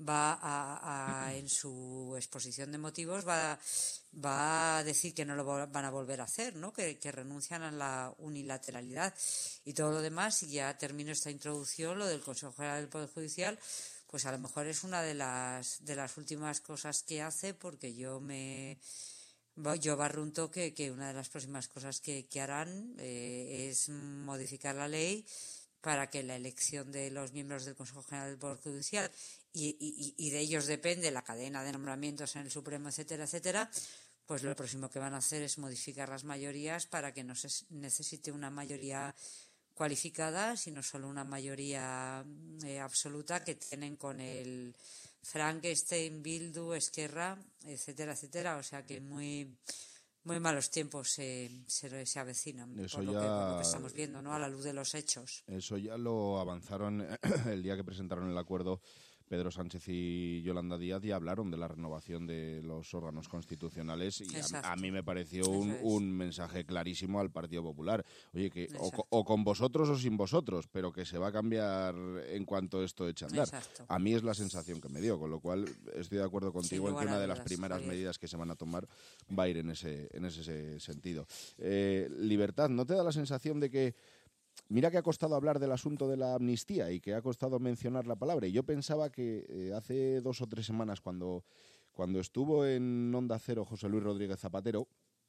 en su exposición de motivos va a decir que no lo van a volver a hacer, ¿no? Que renuncian a la unilateralidad y todo lo demás. Y ya termino esta introducción. Lo del Consejo General del Poder Judicial, pues a lo mejor es una de las últimas cosas que hace, porque yo barrunto que una de las próximas cosas que harán es modificar la ley para que la elección de los miembros del Consejo General del Poder Judicial y de ellos depende la cadena de nombramientos en el Supremo, etcétera, etcétera. Pues lo próximo que van a hacer es modificar las mayorías para que no se necesite una mayoría cualificada, sino solo una mayoría absoluta, que tienen con el Frankenstein, Bildu, Esquerra, etcétera, etcétera. O sea que muy malos tiempos se avecinan, Eso por lo que estamos viendo, ¿no? A la luz de los hechos. Eso ya lo avanzaron el día que presentaron el acuerdo Pedro Sánchez y Yolanda Díaz, y hablaron de la renovación de los órganos constitucionales, y a mí me pareció un mensaje clarísimo al Partido Popular. Oye, que o con vosotros o sin vosotros, pero que se va a cambiar en cuanto esto eche a andar. Exacto. A mí es la sensación que me dio, con lo cual estoy de acuerdo contigo en que una de las primeras medidas que se van a tomar va a ir en ese sentido. Libertad, ¿no te da la sensación de que mira que ha costado hablar del asunto de la amnistía y que ha costado mencionar la palabra? Y yo pensaba que hace 2 o 3 semanas, cuando estuvo en Onda Cero José Luis Rodríguez Zapatero,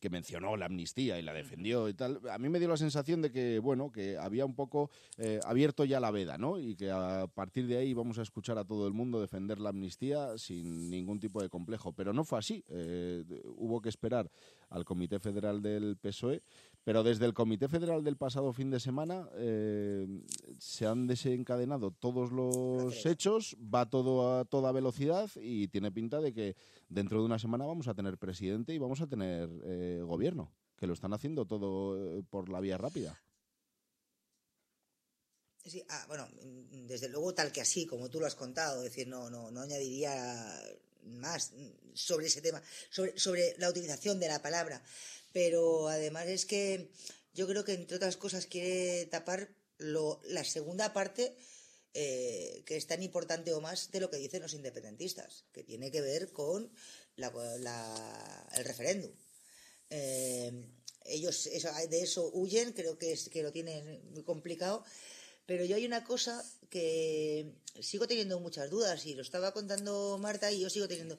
que mencionó la amnistía y la defendió y tal, a mí me dio la sensación de que, bueno, que había un poco abierto ya la veda, ¿no? Y que a partir de ahí vamos a escuchar a todo el mundo defender la amnistía sin ningún tipo de complejo. Pero no fue así. Hubo que esperar al Comité Federal del PSOE, pero desde el Comité Federal del pasado fin de semana se han desencadenado todos los hechos, va todo a toda velocidad y tiene pinta de que dentro de una semana vamos a tener presidente y vamos a tener gobierno, que lo están haciendo todo por la vía rápida. Sí, bueno, desde luego tal que así, como tú lo has contado, es decir, no añadiría más sobre ese tema, sobre la utilización de la palabra, pero además es que yo creo que entre otras cosas quiere tapar la segunda parte que es tan importante o más de lo que dicen los independentistas, que tiene que ver con el referéndum. Ellos de eso huyen, creo que lo tienen muy complicado, pero yo hay una cosa que sigo teniendo muchas dudas y lo estaba contando Marta y yo sigo teniendo.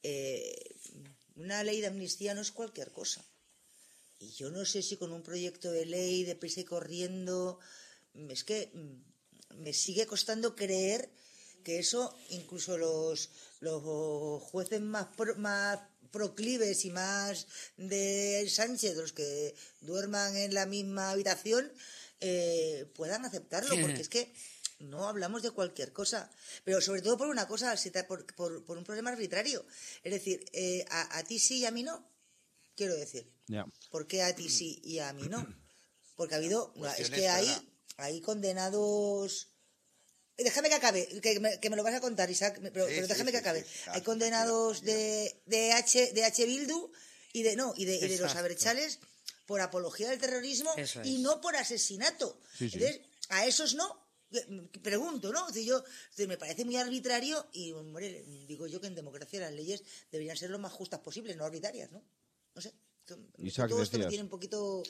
Una ley de amnistía no es cualquier cosa. Y yo no sé si con un proyecto de ley de prisa y corriendo, es que me sigue costando creer que eso, incluso los jueces más proclives y más de Sánchez, los que duerman en la misma habitación, puedan aceptarlo, porque es que no hablamos de cualquier cosa, pero sobre todo por una cosa, por un problema arbitrario. Es decir, a ti sí y a mí no, quiero decir. Yeah. ¿Por qué a ti sí y a mí no? Porque ha habido... Es que hay condenados... Déjame que acabe, que me lo vas a contar, Isaac, pero déjame que acabe. Hay condenados de H. Bildu y de los abertzales por apología del terrorismo y no por asesinato. Entonces, a esos no, pregunto, ¿no? Me parece muy arbitrario y, hombre, digo yo que en democracia las leyes deberían ser lo más justas posibles, no arbitrarias, ¿no? No sé. Isaac, todo esto me tiene un poquito...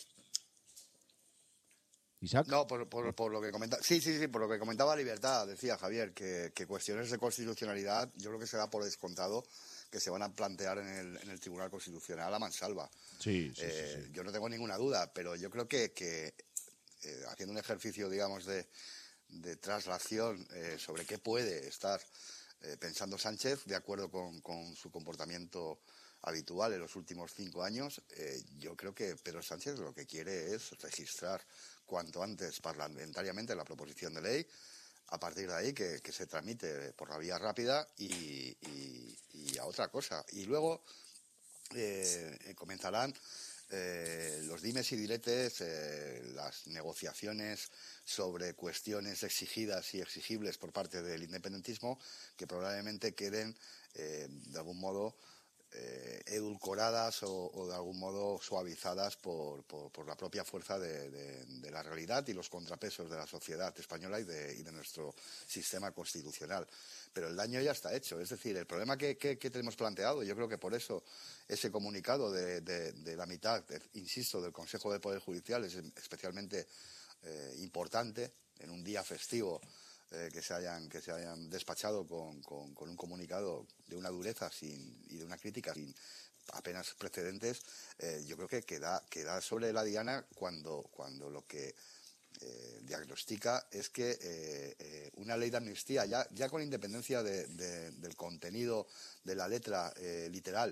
¿Isaac? No, por lo que comentaba. Sí, por lo que comentaba Libertad, decía Javier, que cuestiones de constitucionalidad, yo creo que se da por descontado que se van a plantear en el Tribunal Constitucional a mansalva. Sí. Yo no tengo ninguna duda, pero yo creo que haciendo un ejercicio, digamos, de traslación sobre qué puede estar pensando Sánchez, de acuerdo con su comportamiento habitual en los últimos 5 años, yo creo que Pedro Sánchez lo que quiere es registrar cuanto antes parlamentariamente la proposición de ley, a partir de ahí que se tramite por la vía rápida y a otra cosa. Y luego comenzarán los dimes y diretes, las negociaciones sobre cuestiones exigidas y exigibles por parte del independentismo que probablemente queden de algún modo edulcoradas o de algún modo suavizadas por la propia fuerza de la realidad y los contrapesos de la sociedad española y de nuestro sistema constitucional. Pero el daño ya está hecho. Es decir, el problema que tenemos planteado, yo creo que por eso ese comunicado de la mitad, insisto, del Consejo de Poder Judicial es especialmente importante en un día festivo, que se hayan despachado con un comunicado de una dureza y de una crítica sin apenas precedentes. Yo creo que queda sobre la diana cuando lo que diagnostica es que una ley de amnistía, ya con independencia del contenido de la letra literal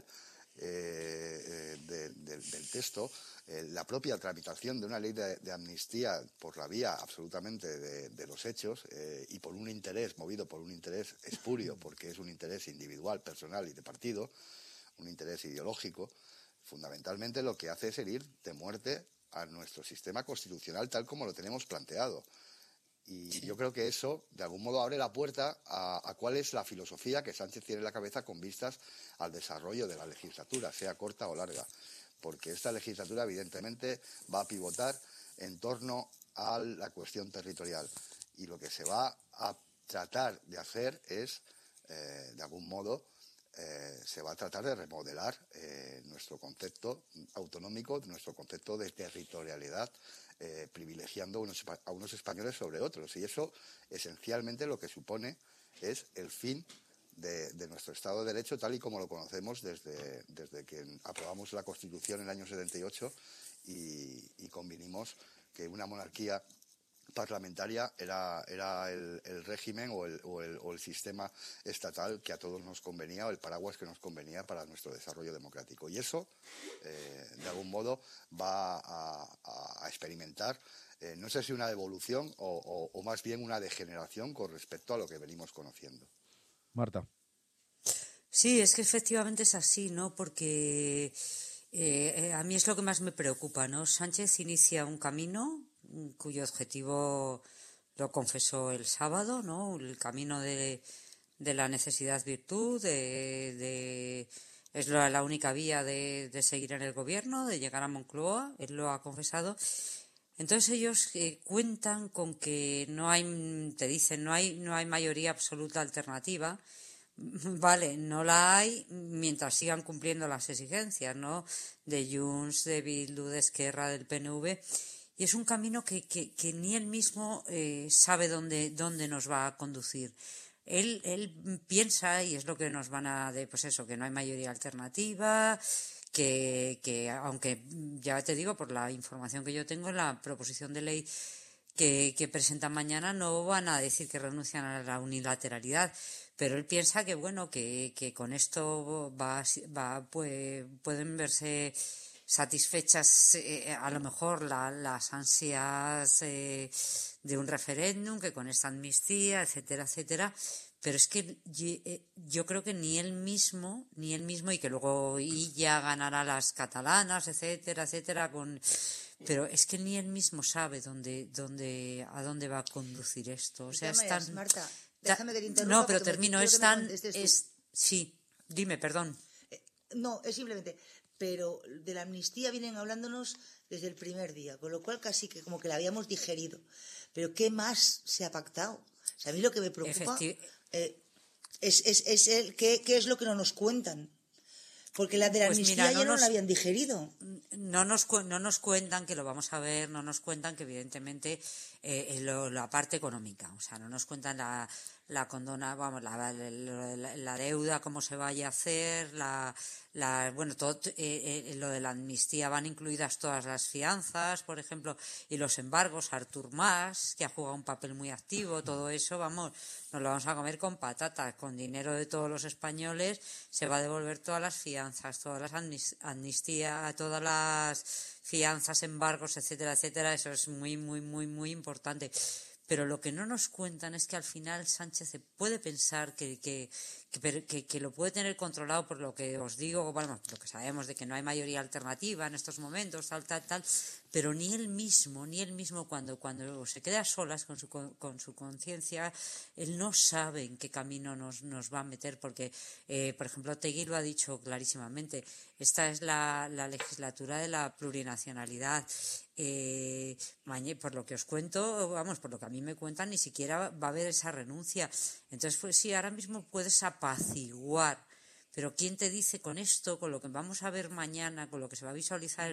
del texto, la propia tramitación de una ley de amnistía por la vía absolutamente de los hechos y por un interés, movido por un interés espurio, porque es un interés individual, personal y de partido, un interés ideológico, fundamentalmente lo que hace es herir de muerte a nuestro sistema constitucional tal como lo tenemos planteado. Y yo creo que eso, de algún modo, abre la puerta a cuál es la filosofía que Sánchez tiene en la cabeza con vistas al desarrollo de la legislatura, sea corta o larga. Porque esta legislatura, evidentemente, va a pivotar en torno a la cuestión territorial. Y lo que se va a tratar de hacer es, de algún modo, se va a tratar de remodelar nuestro concepto autonómico, nuestro concepto de territorialidad, privilegiando a unos españoles sobre otros. Y eso, esencialmente, lo que supone es el fin de nuestro Estado de Derecho, tal y como lo conocemos desde que aprobamos la Constitución en el año 78 y convinimos que una monarquía parlamentaria era el régimen o el sistema estatal que a todos nos convenía, o el paraguas que nos convenía para nuestro desarrollo democrático. Y eso, de algún modo, va a experimentar, no sé si una evolución o más bien una degeneración con respecto a lo que venimos conociendo. Marta. Sí, es que efectivamente es así, ¿no? Porque a mí es lo que más me preocupa, ¿no? Sánchez inicia un camino cuyo objetivo lo confesó el sábado, ¿no? El camino de la necesidad-virtud, es la única vía de seguir en el gobierno, de llegar a Moncloa, él lo ha confesado. Entonces ellos cuentan con que no hay mayoría absoluta alternativa. Vale, no la hay mientras sigan cumpliendo las exigencias, ¿no? De Junts, de Bildu, de Esquerra, del PNV. Y es un camino que ni él mismo sabe dónde nos va a conducir. Él piensa, y es lo que nos van a... pues eso, que no hay mayoría alternativa, que aunque ya te digo, por la información que yo tengo, en la proposición de ley que presentan mañana no van a decir que renuncian a la unilateralidad, pero él piensa que bueno, que con esto pueden verse satisfechas a lo mejor las ansias de un referéndum, que con esta amnistía, etcétera, etcétera. Pero es que yo creo que ni él mismo, y que luego ya ganará las catalanas, etcétera, etcétera, pero es que ni él mismo sabe a dónde va a conducir esto. O sea, Marta, déjame que te interrumpa. No, pero termino. Sí, dime, perdón. No, es simplemente... Pero de la amnistía vienen hablándonos desde el primer día, con lo cual casi que como que la habíamos digerido. Pero ¿qué más se ha pactado? O sea, a mí lo que me preocupa es qué es lo que no nos cuentan. Porque la de la amnistía ya no la habían digerido. No nos cuentan, que lo vamos a ver, no nos cuentan que evidentemente la parte económica, o sea, no nos cuentan la condona, vamos, la deuda, cómo se vaya a hacer, todo, lo de la amnistía, van incluidas todas las fianzas, por ejemplo, y los embargos, Artur Mas, que ha jugado un papel muy activo, todo eso, vamos, nos lo vamos a comer con patatas, con dinero de todos los españoles, se va a devolver todas las fianzas, todas las amnistías, todas las fianzas, embargos, etcétera, etcétera, eso es muy, muy, muy, muy importante. Pero lo que no nos cuentan es que al final Sánchez se puede pensar que lo puede tener controlado, por lo que os digo, bueno, lo que sabemos de que no hay mayoría alternativa en estos momentos, tal, pero ni él mismo cuando se queda a solas con su conciencia, él no sabe en qué camino nos va a meter, porque, por ejemplo, Otegi lo ha dicho clarísimamente, esta es la legislatura de la plurinacionalidad. Por lo que os cuento, vamos, por lo que a mí me cuentan, ni siquiera va a haber esa renuncia. Entonces, pues sí, ahora mismo puedes apaciguar, pero ¿quién te dice con esto, con lo que vamos a ver mañana, con lo que se va a visualizar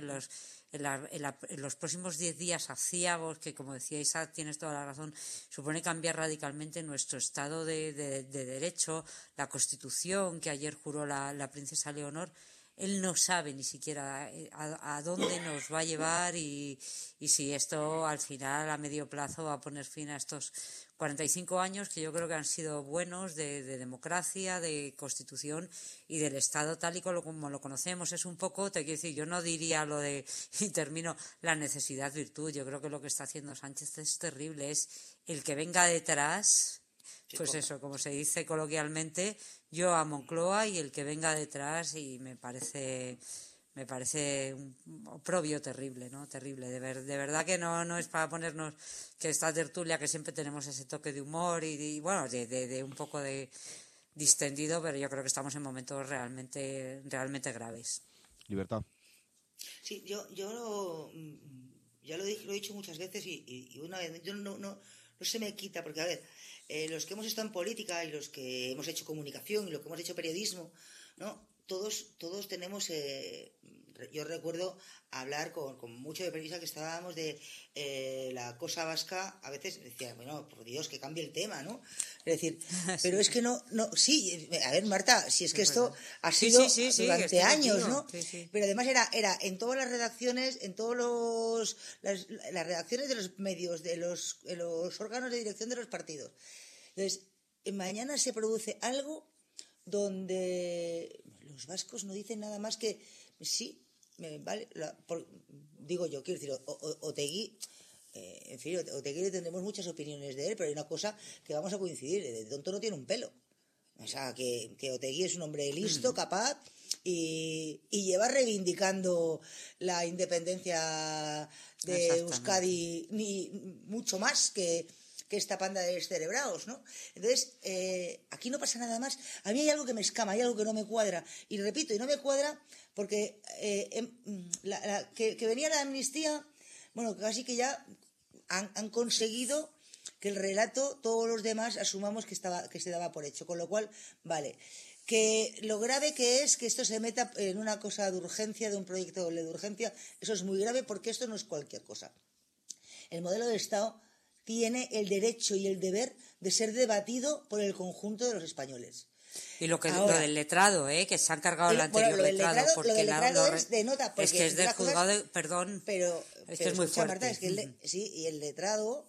en los próximos 10 días aciagos, que como decía Isa, tienes toda la razón, supone cambiar radicalmente nuestro Estado de Derecho, la Constitución que ayer juró la princesa Leonor? Él no sabe ni siquiera a dónde nos va a llevar y si esto al final a medio plazo va a poner fin a estos 45 años que yo creo que han sido buenos de democracia, de Constitución y del Estado tal y como lo conocemos. Es un poco, te quiero decir, yo no diría lo de, y termino, la necesidad-virtud. Yo creo que lo que está haciendo Sánchez es terrible. Es el que venga detrás, pues eso, como se dice coloquialmente, yo a Moncloa y el que venga detrás, y me parece un oprobio terrible, ¿no? Terrible. De verdad que no es para ponernos, que esta tertulia que siempre tenemos ese toque de humor y bueno, de un poco de distendido, pero yo creo que estamos en momentos realmente graves. Libertad. Sí, yo ya lo he dicho muchas veces y una vez, yo no se me quita, porque a ver, los que hemos estado en política y los que hemos hecho comunicación y los que hemos hecho periodismo, ¿no? Todos tenemos yo recuerdo hablar con muchos de periodistas que estábamos de la cosa vasca, a veces decía, bueno, por Dios, que cambie el tema, ¿no? Es decir, pero es que no, sí, a ver, Marta, si es que esto ha sido durante años, ¿no? Sí. Pero además era en todas las redacciones, en todos las redacciones de los medios, de los órganos de dirección de los partidos. Entonces, mañana se produce algo donde los vascos no dicen nada más que sí, vale, digo yo, quiero decir, Otegi, en fin, Otegi tendremos muchas opiniones de él, pero hay una cosa que vamos a coincidir, de tonto no tiene un pelo. O sea, que Otegi es un hombre listo, capaz, y lleva reivindicando la independencia de Euskadi ni mucho más que esta panda de descerebrados, ¿no? Entonces, aquí no pasa nada más. A mí hay algo que me escama, hay algo que no me cuadra. Y repito, y no me cuadra porque que venía la amnistía, bueno, casi que ya han conseguido que el relato, todos los demás, asumamos que se daba por hecho. Con lo cual, vale. Que lo grave que es que esto se meta en una cosa de urgencia, de un proyecto de urgencia, eso es muy grave porque esto no es cualquier cosa. El modelo de Estado tiene el derecho y el deber de ser debatido por el conjunto de los españoles. Y lo del letrado, que se han cargado el anterior letrado, porque lo del letrado es de nota, porque es que es del juzgado perdón, pero es que es muy fuerte. Marta, es que y el letrado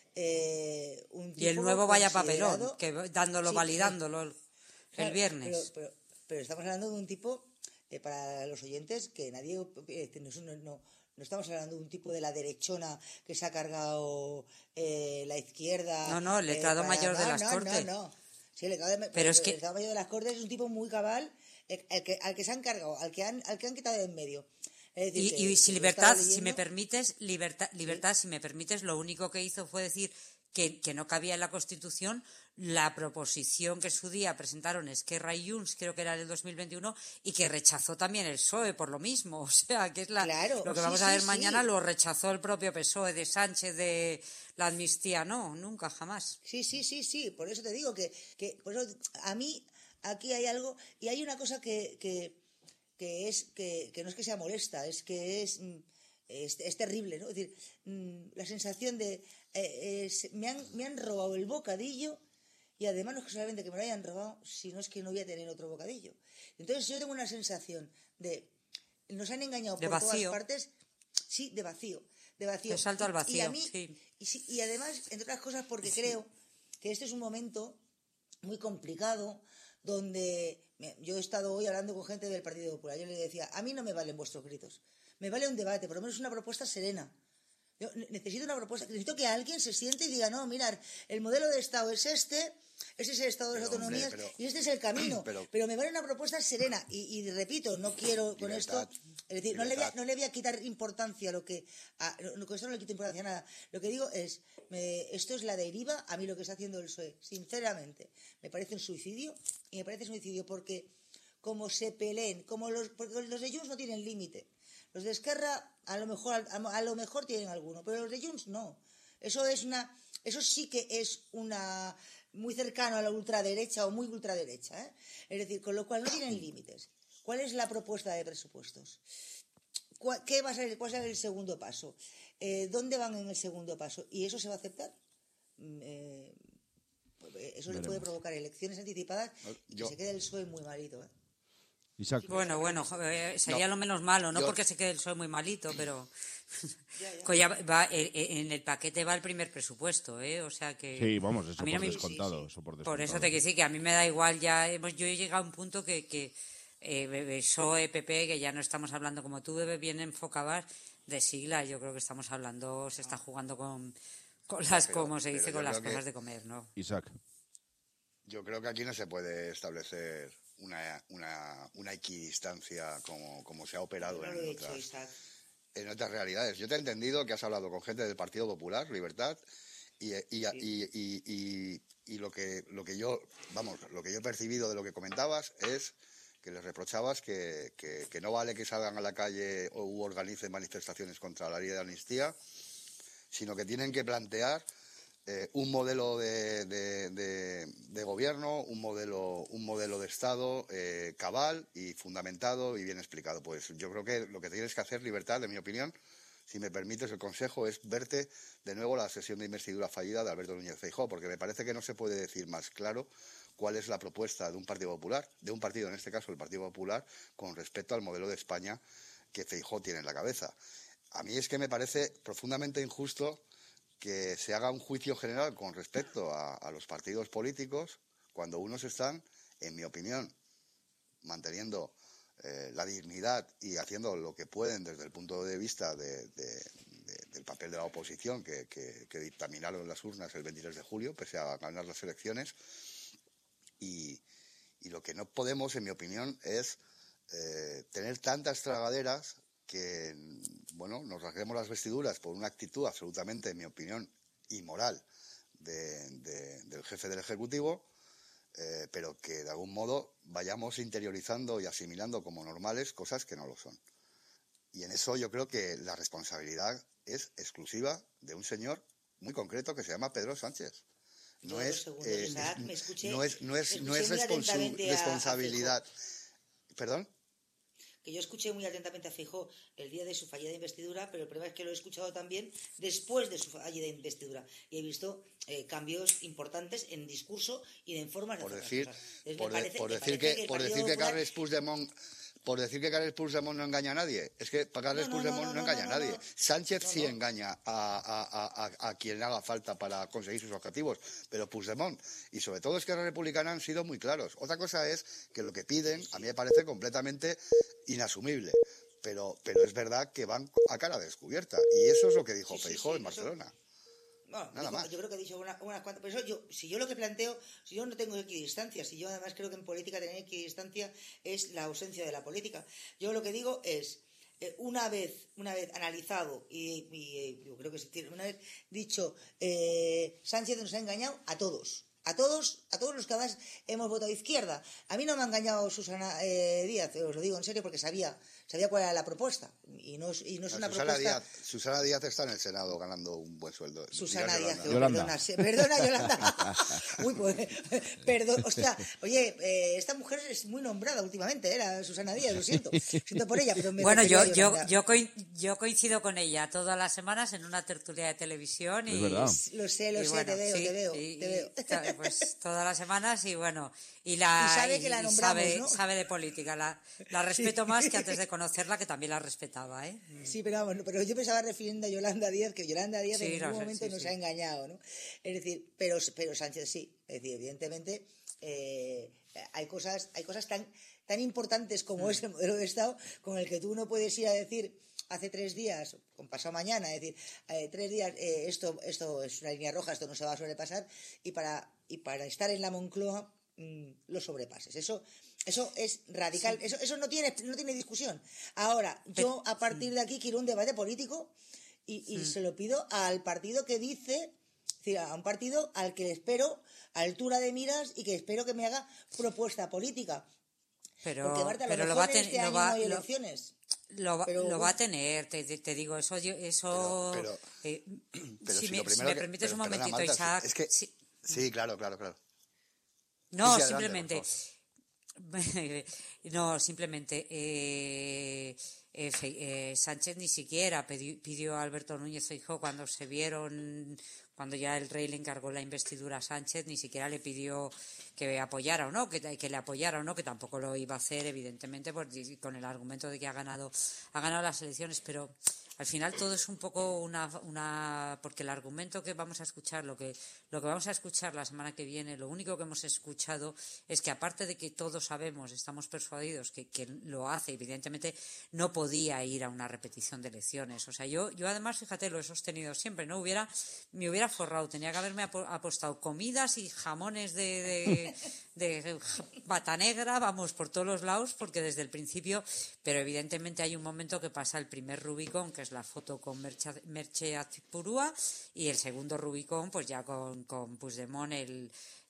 un tipo y el nuevo vaya papelón, que validándolo el viernes. Pero estamos hablando de un tipo, para los oyentes, que nadie no estamos hablando de un tipo de la derechona que se ha cargado la izquierda. No, el letrado mayor de las Cortes. No. Sí, el letrado mayor de las Cortes es un tipo muy cabal, al que se han cargado, al que han quitado de en medio. Decir, y si libertad, si me permites, si me permites, lo único que hizo fue decir que no cabía en la Constitución la proposición que en su día presentaron Esquerra y Junts, creo que era en el 2021, y que rechazó también el PSOE por lo mismo. O sea, que es lo que vamos a ver mañana, lo rechazó el propio PSOE de Sánchez, de la amnistía. No, nunca, jamás. Sí. Por eso te digo que por eso, a mí aquí hay algo, y hay una cosa que no es que sea molesta, es que es terrible, ¿no? Es decir, la sensación de me han robado el bocadillo, y además no es que solamente que me lo hayan robado, sino es que no voy a tener otro bocadillo. Entonces yo tengo una sensación de nos han engañado por todas partes, sí, de vacío. De salto al vacío, y a mí, sí. Y además, entre otras cosas, porque creo que este es un momento muy complicado, donde yo he estado hoy hablando con gente del Partido Popular. Yo le decía, a mí no me valen vuestros gritos, me vale un debate, por lo menos una propuesta serena. Yo necesito una propuesta, necesito que alguien se siente y diga, no, mirad, el modelo de Estado es este es el Estado de las autonomías, y este es el camino, pero me vale una propuesta serena, y repito, no quiero con esto, es decir, no le voy a quitar importancia con esto no le quito importancia a nada. Lo que digo es, esto es la deriva. A mí lo que está haciendo el PSOE, sinceramente, me parece un suicidio, y me parece un suicidio porque como se peleen, porque los de Junts no tienen límite. Los de Esquerra a lo mejor tienen alguno, pero los de Junts no. Eso sí que es muy cercano a la ultraderecha o muy ultraderecha, ¿eh? Es decir, con lo cual no tienen límites. ¿Cuál es la propuesta de presupuestos? ¿Cuál va a ser el segundo paso? ¿Dónde van en el segundo paso? ¿Y eso se va a aceptar? Eso le puede provocar elecciones anticipadas y que se quede el PSOE muy malito, ¿eh? Isaac. Bueno, sería lo menos malo, no porque se quede el PSOE muy malito, pero en el paquete va el primer presupuesto, o sea que... Sí, vamos, eso por descontado. Por eso te quiero decir que a mí me da igual ya, yo he llegado a un punto que PSOE, PP, que ya no estamos hablando como tú, bien enfocadas de siglas, yo creo que estamos hablando, se está jugando con las, como se dice, con las cosas de comer, ¿no? Isaac. Yo creo que aquí no se puede establecer una equidistancia como se ha operado en otras realidades. Yo te he entendido que has hablado con gente del Partido Popular, Libertad, y lo que yo he percibido de lo que comentabas es que les reprochabas que no vale que salgan a la calle o organicen manifestaciones contra la ley de amnistía, sino que tienen que plantear un modelo de gobierno, un modelo de Estado cabal y fundamentado y bien explicado. Pues yo creo que lo que tienes que hacer, Libertad, en mi opinión, si me permites el consejo, es verte de nuevo la sesión de investidura fallida de Alberto Núñez Feijóo, porque me parece que no se puede decir más claro cuál es la propuesta de un partido popular, de un partido, en este caso el Partido Popular, con respecto al modelo de España que Feijóo tiene en la cabeza. A mí es que me parece profundamente injusto que se haga un juicio general con respecto a los partidos políticos cuando unos están, en mi opinión, manteniendo la dignidad y haciendo lo que pueden desde el punto de vista del papel de la oposición que dictaminaron las urnas el 23 de julio, pese a ganar las elecciones. Y lo que no podemos, en mi opinión, es tener tantas tragaderas que, bueno, nos rasguemos las vestiduras por una actitud absolutamente, en mi opinión, inmoral del jefe del Ejecutivo, pero que de algún modo vayamos interiorizando y asimilando como normales cosas que no lo son. Y en eso yo creo que la responsabilidad es exclusiva de un señor muy concreto que se llama Pedro Sánchez. No es responsabilidad. ¿Perdón? Que yo escuché muy atentamente a Feijóo el día de su fallida investidura, pero el problema es que lo he escuchado también después de su fallida investidura y he visto cambios importantes en discurso y en formas de hacer las cosas. Por decir que Carles Puigdemont no engaña a nadie. Es que Carles Puigdemont no engaña a nadie. Sánchez sí engaña a quien haga falta para conseguir sus objetivos, pero Puigdemont y sobre todo Esquerra Republicana han sido muy claros. Otra cosa es que lo que piden a mí me parece completamente inasumible, pero es verdad que van a cara descubierta y eso es lo que dijo Feijóo en Barcelona. No, nada más. Yo creo que he dicho unas cuantas. Pero eso si yo lo que planteo, si yo no tengo equidistancia, si yo además creo que en política tener equidistancia es la ausencia de la política. Yo lo que digo es, una vez analizado y yo creo que una vez dicho, Sánchez nos ha engañado a todos. A todos los que además hemos votado izquierda. A mí no me ha engañado Susana Díaz, os lo digo en serio, porque sabía cuál era la propuesta. Y no es una propuesta... Susana Díaz está en el Senado ganando un buen sueldo. Susana Díaz, perdona Yolanda. Uy, pues, perdón, hostia, oye, esta mujer es muy nombrada últimamente, la Susana Díaz, lo siento por ella. Pero bueno, yo coincido con ella todas las semanas en una tertulia de televisión. Es verdad. Lo sé, bueno, te veo. Pues todas las semanas y bueno, y sabe que la nombramos, ¿no? sabe de política, la respeto más que antes de conocerla, que también la respetaba, ¿eh? Sí, pero yo me estaba refiriendo a Yolanda Díaz, que Yolanda Díaz en ningún momento nos ha engañado, ¿no? Es decir, pero Sánchez sí, es decir, evidentemente hay cosas tan importantes como es el modelo de Estado, con el que tú no puedes ir a decir hace 3 días, con pasado mañana, es decir, 3 días, esto es una línea roja, esto no se va a sobrepasar, y para estar en la Moncloa lo sobrepases. Eso es radical, sí. Eso no tiene discusión. Ahora, yo a partir de aquí quiero un debate político y se lo pido al partido que dice, es decir, a un partido al que le espero altura de miras y que espero que me haga propuesta política. Pero Marta, lo va a tener, este año no hay elecciones. Lo va a tener, te digo, eso pero si me permites un momentito, Marta, Isaac. Es que, sí, claro. No, sí, simplemente. Sánchez ni siquiera pidió a Alberto Núñez Feijóo cuando ya el rey le encargó la investidura a Sánchez, ni siquiera le pidió que apoyara o no, que le apoyara o no, que tampoco lo iba a hacer, evidentemente, con el argumento de que ha ganado las elecciones, pero al final todo es un poco porque el argumento que vamos a escuchar, lo que vamos a escuchar la semana que viene, lo único que hemos escuchado es que, aparte de que todos sabemos, estamos persuadidos que lo hace, evidentemente no podía ir a una repetición de elecciones. O sea, yo además, fíjate, lo he sostenido siempre, me hubiera forrado, tenía que haberme apostado comidas y jamones de bata negra, vamos, por todos los lados, porque desde el principio, pero evidentemente hay un momento que pasa el primer Rubicón, que es la foto con Merche Azpurúa, y el segundo Rubicón, pues ya con Puigdemont,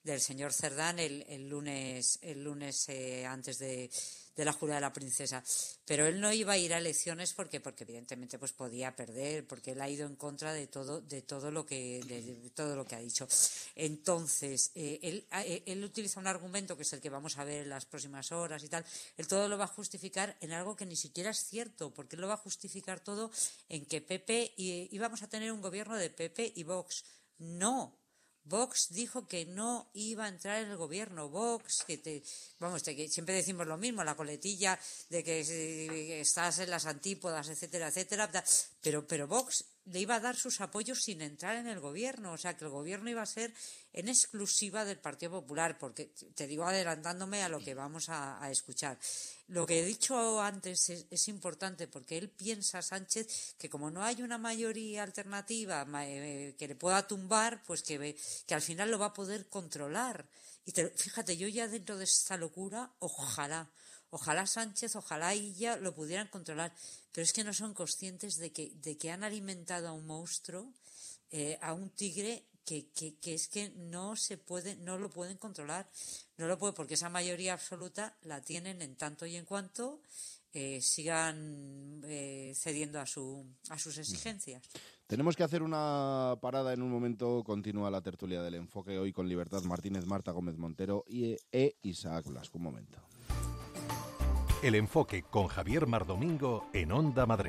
del señor Cerdán el lunes antes de la jura de la princesa. Pero él no iba a ir a elecciones porque evidentemente pues podía perder, porque él ha ido en contra de todo lo que ha dicho. Entonces, él utiliza un argumento que es el que vamos a ver en las próximas horas y tal. Él todo lo va a justificar en algo que ni siquiera es cierto, porque él lo va a justificar todo en que PP íbamos a tener un gobierno de PP y Vox. No. Vox dijo que no iba a entrar en el gobierno. Vox, que siempre decimos lo mismo, la coletilla de que estás en las antípodas, etcétera, etcétera. Pero Vox le iba a dar sus apoyos sin entrar en el gobierno. O sea, que el gobierno iba a ser en exclusiva del Partido Popular, porque te digo adelantándome a lo que vamos a escuchar. Lo que he dicho antes es importante, porque él piensa, Sánchez, que como no hay una mayoría alternativa que le pueda tumbar, pues que al final lo va a poder controlar. Y fíjate, yo ya dentro de esta locura, ojalá Sánchez, ojalá ella lo pudieran controlar, pero es que no son conscientes de que han alimentado a un monstruo, a un tigre que es que no lo pueden controlar, porque esa mayoría absoluta la tienen en tanto y en cuanto sigan cediendo a sus exigencias. Tenemos que hacer una parada en un momento. Continúa la tertulia del Enfoque hoy con Libertad Martínez, Marta Gómez Montero y Isaac Blasco. Un momento. El Enfoque con Javier Mardomingo en Onda Madrid.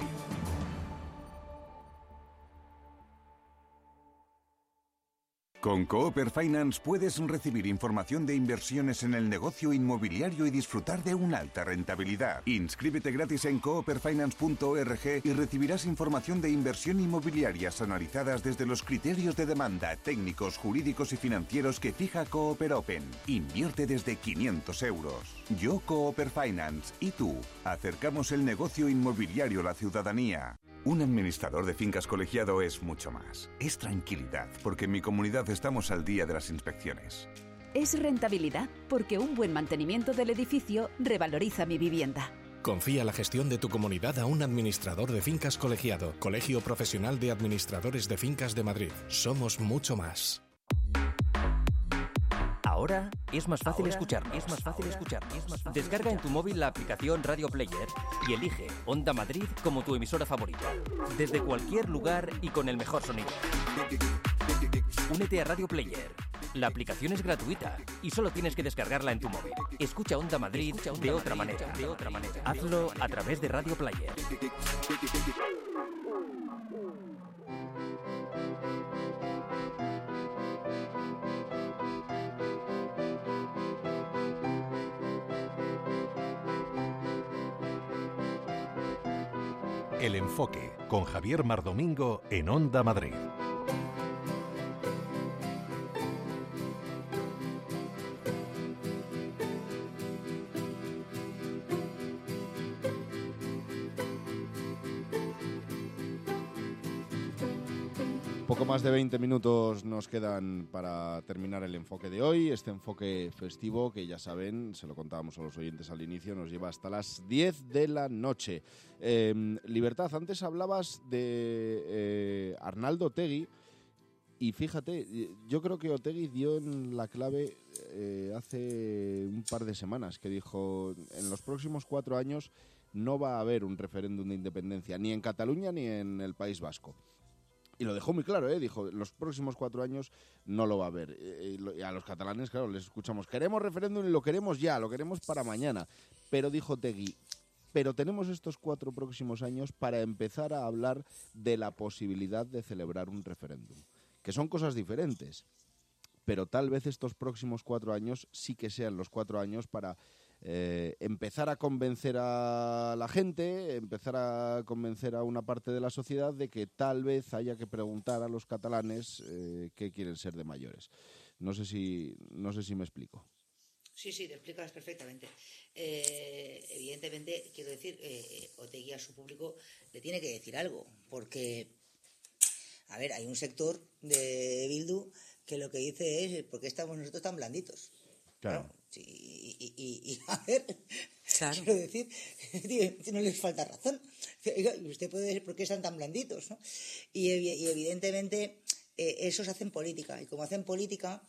Con Cooper Finance puedes recibir información de inversiones en el negocio inmobiliario y disfrutar de una alta rentabilidad. Inscríbete gratis en cooperfinance.org y recibirás información de inversión inmobiliarias analizadas desde los criterios de demanda, técnicos, jurídicos y financieros que fija Cooper Open. Invierte desde 500 euros. Yo, Cooper Finance, y tú, acercamos el negocio inmobiliario a la ciudadanía. Un administrador de fincas colegiado es mucho más. Es tranquilidad, porque en mi comunidad estamos al día de las inspecciones. Es rentabilidad, porque un buen mantenimiento del edificio revaloriza mi vivienda. Confía la gestión de tu comunidad a un administrador de fincas colegiado. Colegio Profesional de Administradores de Fincas de Madrid. Somos mucho más. Ahora es más fácil escucharnos. Descarga en tu móvil la aplicación Radio Player y elige Onda Madrid como tu emisora favorita. Desde cualquier lugar y con el mejor sonido. Únete a Radio Player. La aplicación es gratuita y solo tienes que descargarla en tu móvil. Escucha Onda Madrid de otra manera. Hazlo a través de Radio Player. El Enfoque con Javier Mardomingo en Onda Madrid. Poco más de 20 minutos nos quedan para terminar el enfoque de hoy. Este enfoque festivo, que ya saben, se lo contábamos a los oyentes al inicio, nos lleva hasta las 10 de la noche. Libertad, antes hablabas de Arnaldo Otegi, y fíjate, yo creo que Otegi dio en la clave hace un par de semanas, que dijo, en los próximos 4 años no va a haber un referéndum de independencia, ni en Cataluña ni en el País Vasco. Y lo dejó muy claro, dijo, en los próximos 4 años no lo va a haber. Y a los catalanes, claro, les escuchamos, queremos referéndum y lo queremos ya, lo queremos para mañana. Pero dijo Otegi, pero tenemos estos 4 próximos años para empezar a hablar de la posibilidad de celebrar un referéndum. Que son cosas diferentes, pero tal vez estos próximos 4 años sí que sean los 4 años para empezar a convencer a la gente, empezar a convencer a una parte de la sociedad de que tal vez haya que preguntar a los catalanes qué quieren ser de mayores. No sé si me explico. Sí, te explicas perfectamente. Evidentemente, quiero decir, Otegi a su público le tiene que decir algo, porque, a ver, hay un sector de Bildu que lo que dice es ¿por qué estamos nosotros tan blanditos? Claro. Y a ver, claro. Quiero decir, no les falta razón. Usted puede decir por qué están tan blanditos, ¿no? Y evidentemente esos hacen política. Y como hacen política,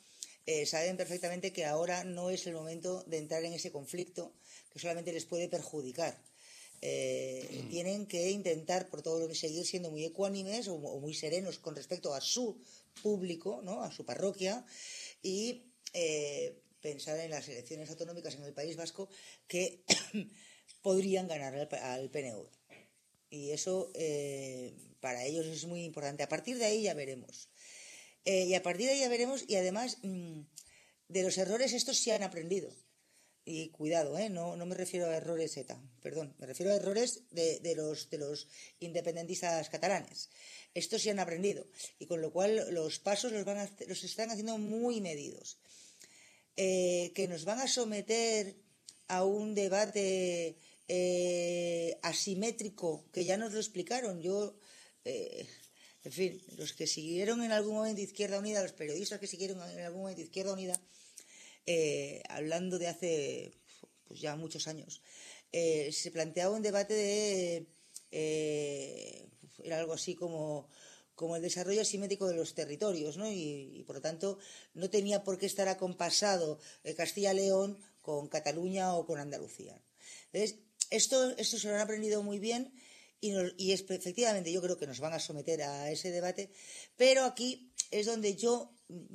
saben perfectamente que ahora no es el momento de entrar en ese conflicto que solamente les puede perjudicar. Tienen que intentar, por todo lo que seguir siendo muy ecuánimes o muy serenos con respecto a su público, ¿no? A su parroquia, y pensar en las elecciones autonómicas en el País Vasco que podrían ganar al PNV. Y eso para ellos es muy importante. A partir de ahí ya veremos. Y además de los errores estos sí han aprendido. Y cuidado, no me refiero a errores ETA, perdón, me refiero a errores de los independentistas catalanes. Estos sí han aprendido, y con lo cual los pasos los están haciendo muy medidos. Que nos van a someter a un debate asimétrico, que ya nos lo explicaron. En fin, los que siguieron en algún momento Izquierda Unida, los periodistas que siguieron en algún momento Izquierda Unida, hablando de hace pues ya muchos años, se planteaba un debate era algo así como el desarrollo asimétrico de los territorios, ¿no? Y por lo tanto no tenía por qué estar acompasado Castilla-León con Cataluña o con Andalucía. Entonces, esto se lo han aprendido muy bien y efectivamente yo creo que nos van a someter a ese debate, pero aquí es donde yo,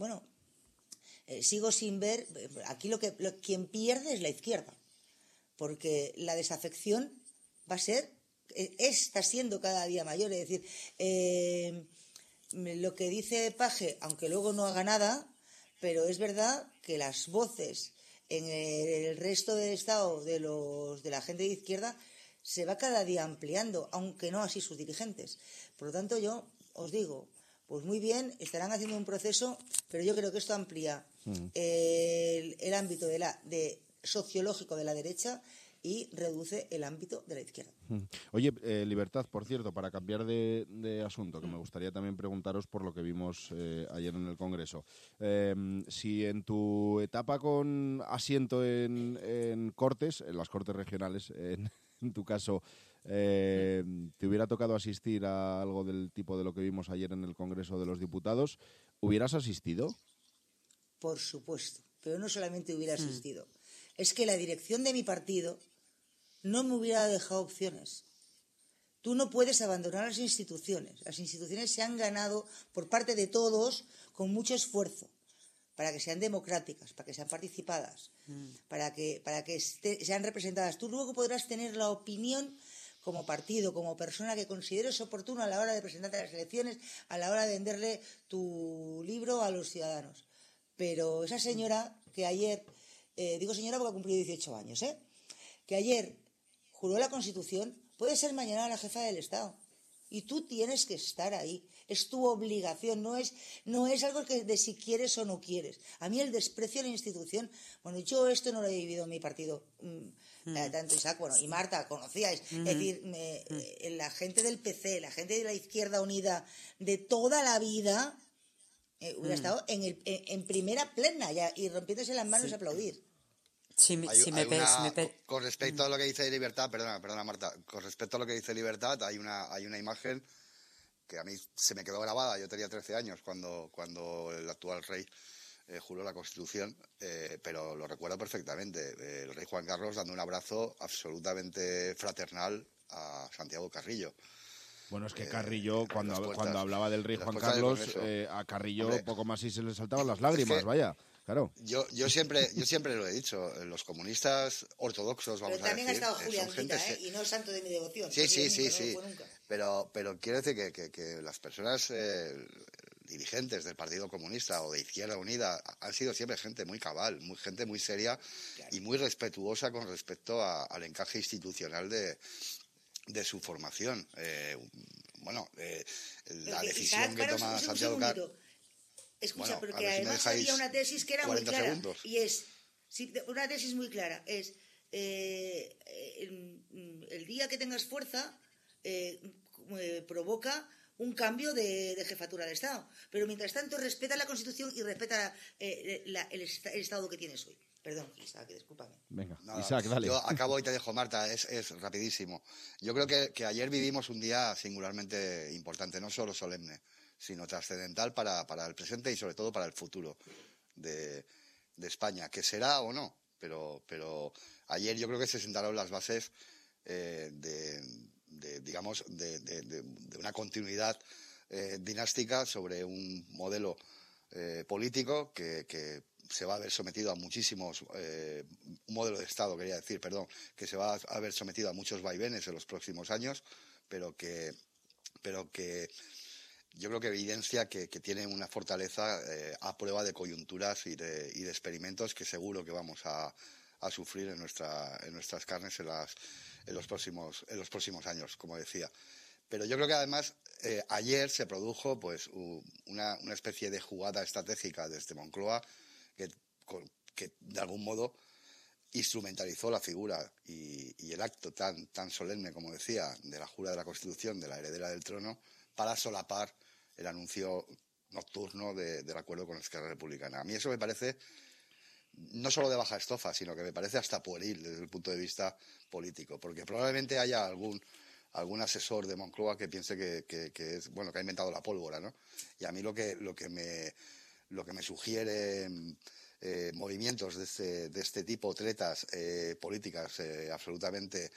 sigo sin ver, aquí quien pierde es la izquierda, porque la desafección está siendo cada día mayor. Es decir, lo que dice Paje, aunque luego no haga nada, pero es verdad que las voces en el resto del Estado de la gente de izquierda se va cada día ampliando, aunque no así sus dirigentes. Por lo tanto, yo os digo, pues muy bien, estarán haciendo un proceso, pero yo creo que esto amplía el ámbito sociológico de la derecha y reduce el ámbito de la izquierda. Oye, Libertad, por cierto, para cambiar de asunto, que me gustaría también preguntaros por lo que vimos ayer en el Congreso. Si en tu etapa con asiento en Cortes, en las Cortes regionales, en tu caso, te hubiera tocado asistir a algo del tipo de lo que vimos ayer en el Congreso de los Diputados, ¿hubieras asistido? Por supuesto, pero no solamente hubiera asistido. Es que la dirección de mi partido no me hubiera dejado opciones. Tú no puedes abandonar las instituciones. Las instituciones se han ganado por parte de todos con mucho esfuerzo para que sean democráticas, para que sean participadas, para que sean representadas. Tú luego podrás tener la opinión como partido, como persona que consideres oportuno a la hora de presentarte a las elecciones, a la hora de venderle tu libro a los ciudadanos. Pero esa señora que ayer, digo señora porque ha cumplido 18 años, que ayer juró la Constitución, puede ser mañana la jefa del Estado. Y tú tienes que estar ahí. Es tu obligación, no es algo de si quieres o no quieres. A mí el desprecio a la institución, yo esto no lo he vivido en mi partido, tanto Isaac, y Marta, conocíais. Es decir, la gente del PC, la gente de la Izquierda Unida, de toda la vida, hubiera estado en primera plena ya, y rompiéndose las manos a aplaudir. Con respecto a lo que dice Libertad, perdona Marta, con respecto a lo que dice Libertad, hay una imagen que a mí se me quedó grabada. Yo tenía 13 años cuando el actual rey juró la Constitución, pero lo recuerdo perfectamente. El rey Juan Carlos dando un abrazo absolutamente fraternal a Santiago Carrillo. Bueno, es que Carrillo, cuando hablaba del rey Juan Carlos, a Carrillo poco más y se le saltaban las lágrimas, vaya. Claro. Yo siempre lo he dicho, los comunistas ortodoxos, vamos a decir... Pero también ha estado Juliancita, y no santo de mi devoción. Sí. Pero quiero decir que las personas dirigentes del Partido Comunista o de Izquierda Unida han sido siempre gente muy cabal, gente muy seria y muy respetuosa con respecto al encaje institucional de su formación. La decisión que toma Santiago Carlos... Escucha, porque además había una tesis que era muy clara. Segundos. Y una tesis muy clara. Es el día que tengas fuerza provoca un cambio de jefatura de Estado. Pero mientras tanto respeta la Constitución y respeta el Estado que tienes hoy. Perdón, Isaac, discúlpame. Venga, Isaac, dale. Yo acabo y te dejo, Marta, es rapidísimo. Yo creo que ayer vivimos un día singularmente importante, no solo solemne, sino trascendental para el presente y sobre todo para el futuro España, que será o no, pero ayer yo creo que se sentaron las bases de una continuidad dinástica sobre un modelo político que se va a ver sometido a muchísimos, un modelo de Estado, quería decir, perdón, que se va a ver sometido a muchos vaivenes en los próximos años, pero que yo creo que evidencia que tiene una fortaleza a prueba de coyunturas y de experimentos que seguro que vamos a sufrir en nuestras carnes en los próximos años, como decía. Pero yo creo que además ayer se produjo pues una especie de jugada estratégica desde Moncloa que de algún modo instrumentalizó la figura y el acto tan solemne, como decía, de la jura de la Constitución de la heredera del trono para solapar el anuncio nocturno del acuerdo con Esquerra Republicana. A mí eso me parece no solo de baja estofa, sino que me parece hasta pueril desde el punto de vista político, porque probablemente haya algún asesor de Moncloa que piense que es bueno, que ha inventado la pólvora, ¿no? Y a mí lo que me sugiere movimientos de este tipo, tretas políticas absolutamente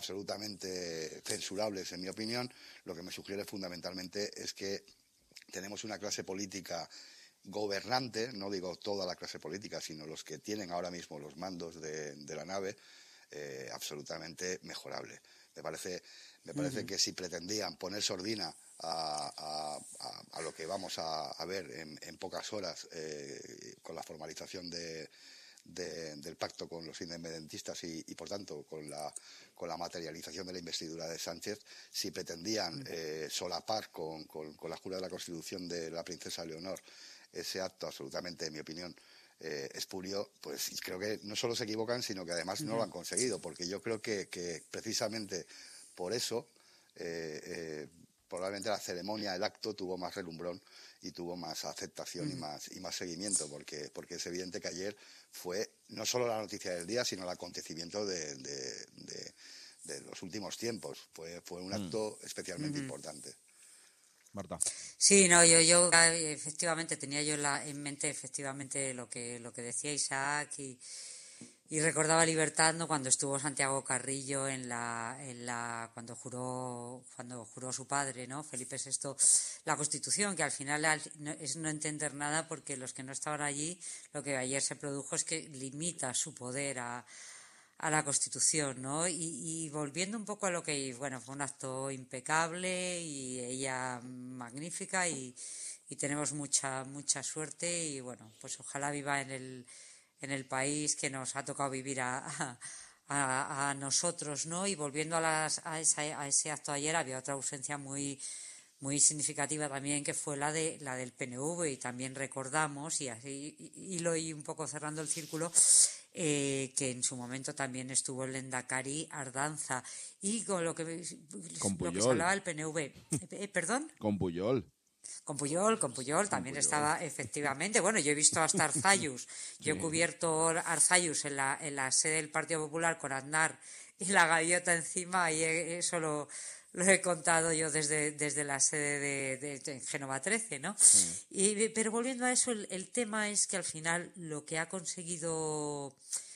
censurables, en mi opinión, lo que me sugiere fundamentalmente es que tenemos una clase política gobernante, no digo toda la clase política, sino los que tienen ahora mismo los mandos de la nave, absolutamente mejorable. Me parece que si pretendían poner sordina a lo que vamos a ver en pocas horas con la formalización del pacto con los independentistas y por tanto con la materialización de la investidura de Sánchez, si pretendían solapar con la jura de la Constitución de la princesa Leonor ese acto absolutamente, en mi opinión, espurio, pues creo que no solo se equivocan, sino que además no lo han conseguido, porque yo creo que precisamente por eso probablemente la ceremonia, el acto tuvo más relumbrón y tuvo más aceptación y más seguimiento, porque es evidente que ayer fue no solo la noticia del día, sino el acontecimiento de los últimos tiempos. Fue un acto especialmente importante. Marta. Sí, no, yo efectivamente tenía yo en mente efectivamente lo que decía Isaac y recordaba Libertad, ¿no? Cuando estuvo Santiago Carrillo cuando juró su padre, ¿no? Felipe VI, la Constitución, que al final es no entender nada, porque los que no estaban allí, lo que ayer se produjo es que limita su poder a la Constitución, ¿no? Y volviendo un poco a lo que, bueno, fue un acto impecable y ella magnífica y tenemos mucha suerte y, bueno, pues ojalá viva en el país que nos ha tocado vivir a nosotros, ¿no? Y volviendo a ese acto ayer, había otra ausencia muy significativa también, que fue la del PNV, y también recordamos, y así hilo y un poco cerrando el círculo, que en su momento también estuvo el Lehendakari Ardanza, y con lo que se hablaba del PNV. ¿Perdón? Con Pujol. Con Pujol también estaba, efectivamente. Bueno, yo he visto hasta Arzayus. Yo he cubierto Arzayus en la sede del Partido Popular con Aznar y la gaviota encima, y eso lo he contado yo desde la sede de Génova 13, ¿no? Pero volviendo a eso, el tema es que al final lo que ha conseguido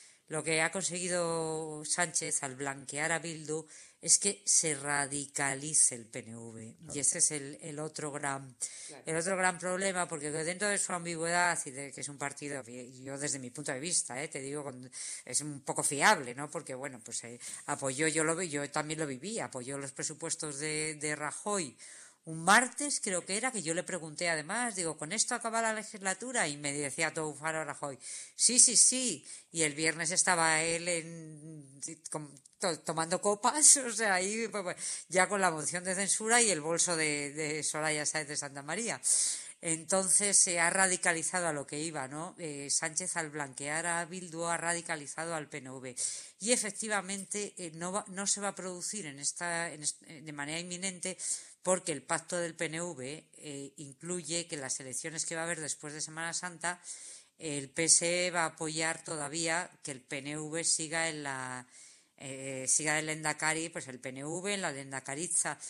Sánchez al blanquear a Bildu es que se radicalice el PNV. Claro. Y ese es el otro gran problema, porque dentro de su ambigüedad y de que es un partido, yo desde mi punto de vista, te digo, es un poco fiable, ¿no? Porque, bueno, pues apoyó, yo también lo viví, apoyó los presupuestos de Rajoy un martes, creo que era, que yo le pregunté además, digo, ¿con esto acaba la legislatura? Y me decía todo Faro Rajoy, sí, y el viernes estaba él tomando copas, o sea, ahí ya con la moción de censura y el bolso de Soraya Sáenz de Santa María. Entonces se ha radicalizado a lo que iba, ¿no? Sánchez, al blanquear a Bildu, ha radicalizado al PNV. Y efectivamente no se va a producir de manera inminente, porque el pacto del PNV incluye que las elecciones que va a haber después de Semana Santa, el PSE va a apoyar todavía que el PNV siga en el Lehendakari, pues el PNV en la Lehendakaritza.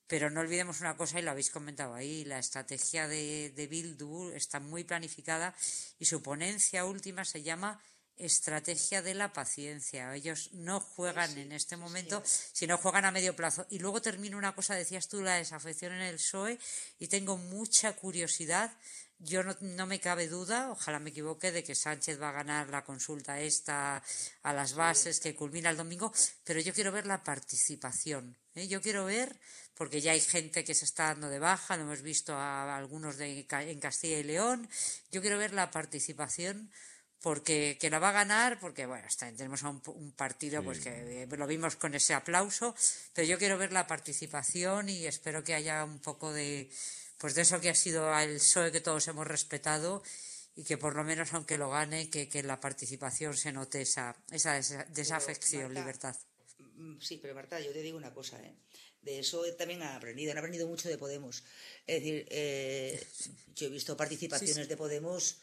Pero no olvidemos una cosa, y lo habéis comentado ahí, la estrategia de Bildu está muy planificada y su ponencia última se llama Estrategia de la paciencia. Ellos no juegan en este momento, sino juegan a medio plazo. Y luego termino una cosa, decías tú, la desafección en el PSOE, y tengo mucha curiosidad. Yo no me cabe duda, ojalá me equivoque, de que Sánchez va a ganar la consulta esta a las bases que culmina el domingo, pero yo quiero ver la participación. Yo quiero ver, porque ya hay gente que se está dando de baja, lo hemos visto a algunos en Castilla y León, yo quiero ver la participación, porque que la va a ganar, porque bueno, tenemos a un partido pues que lo vimos con ese aplauso, pero yo quiero ver la participación y espero que haya un poco de eso que ha sido el PSOE que todos hemos respetado, y que por lo menos, aunque lo gane, que en la participación se note esa desafección, Marta, libertad. Sí, pero Marta, yo te digo una cosa, de eso también han aprendido mucho de Podemos. Es decir, yo he visto participaciones de Podemos,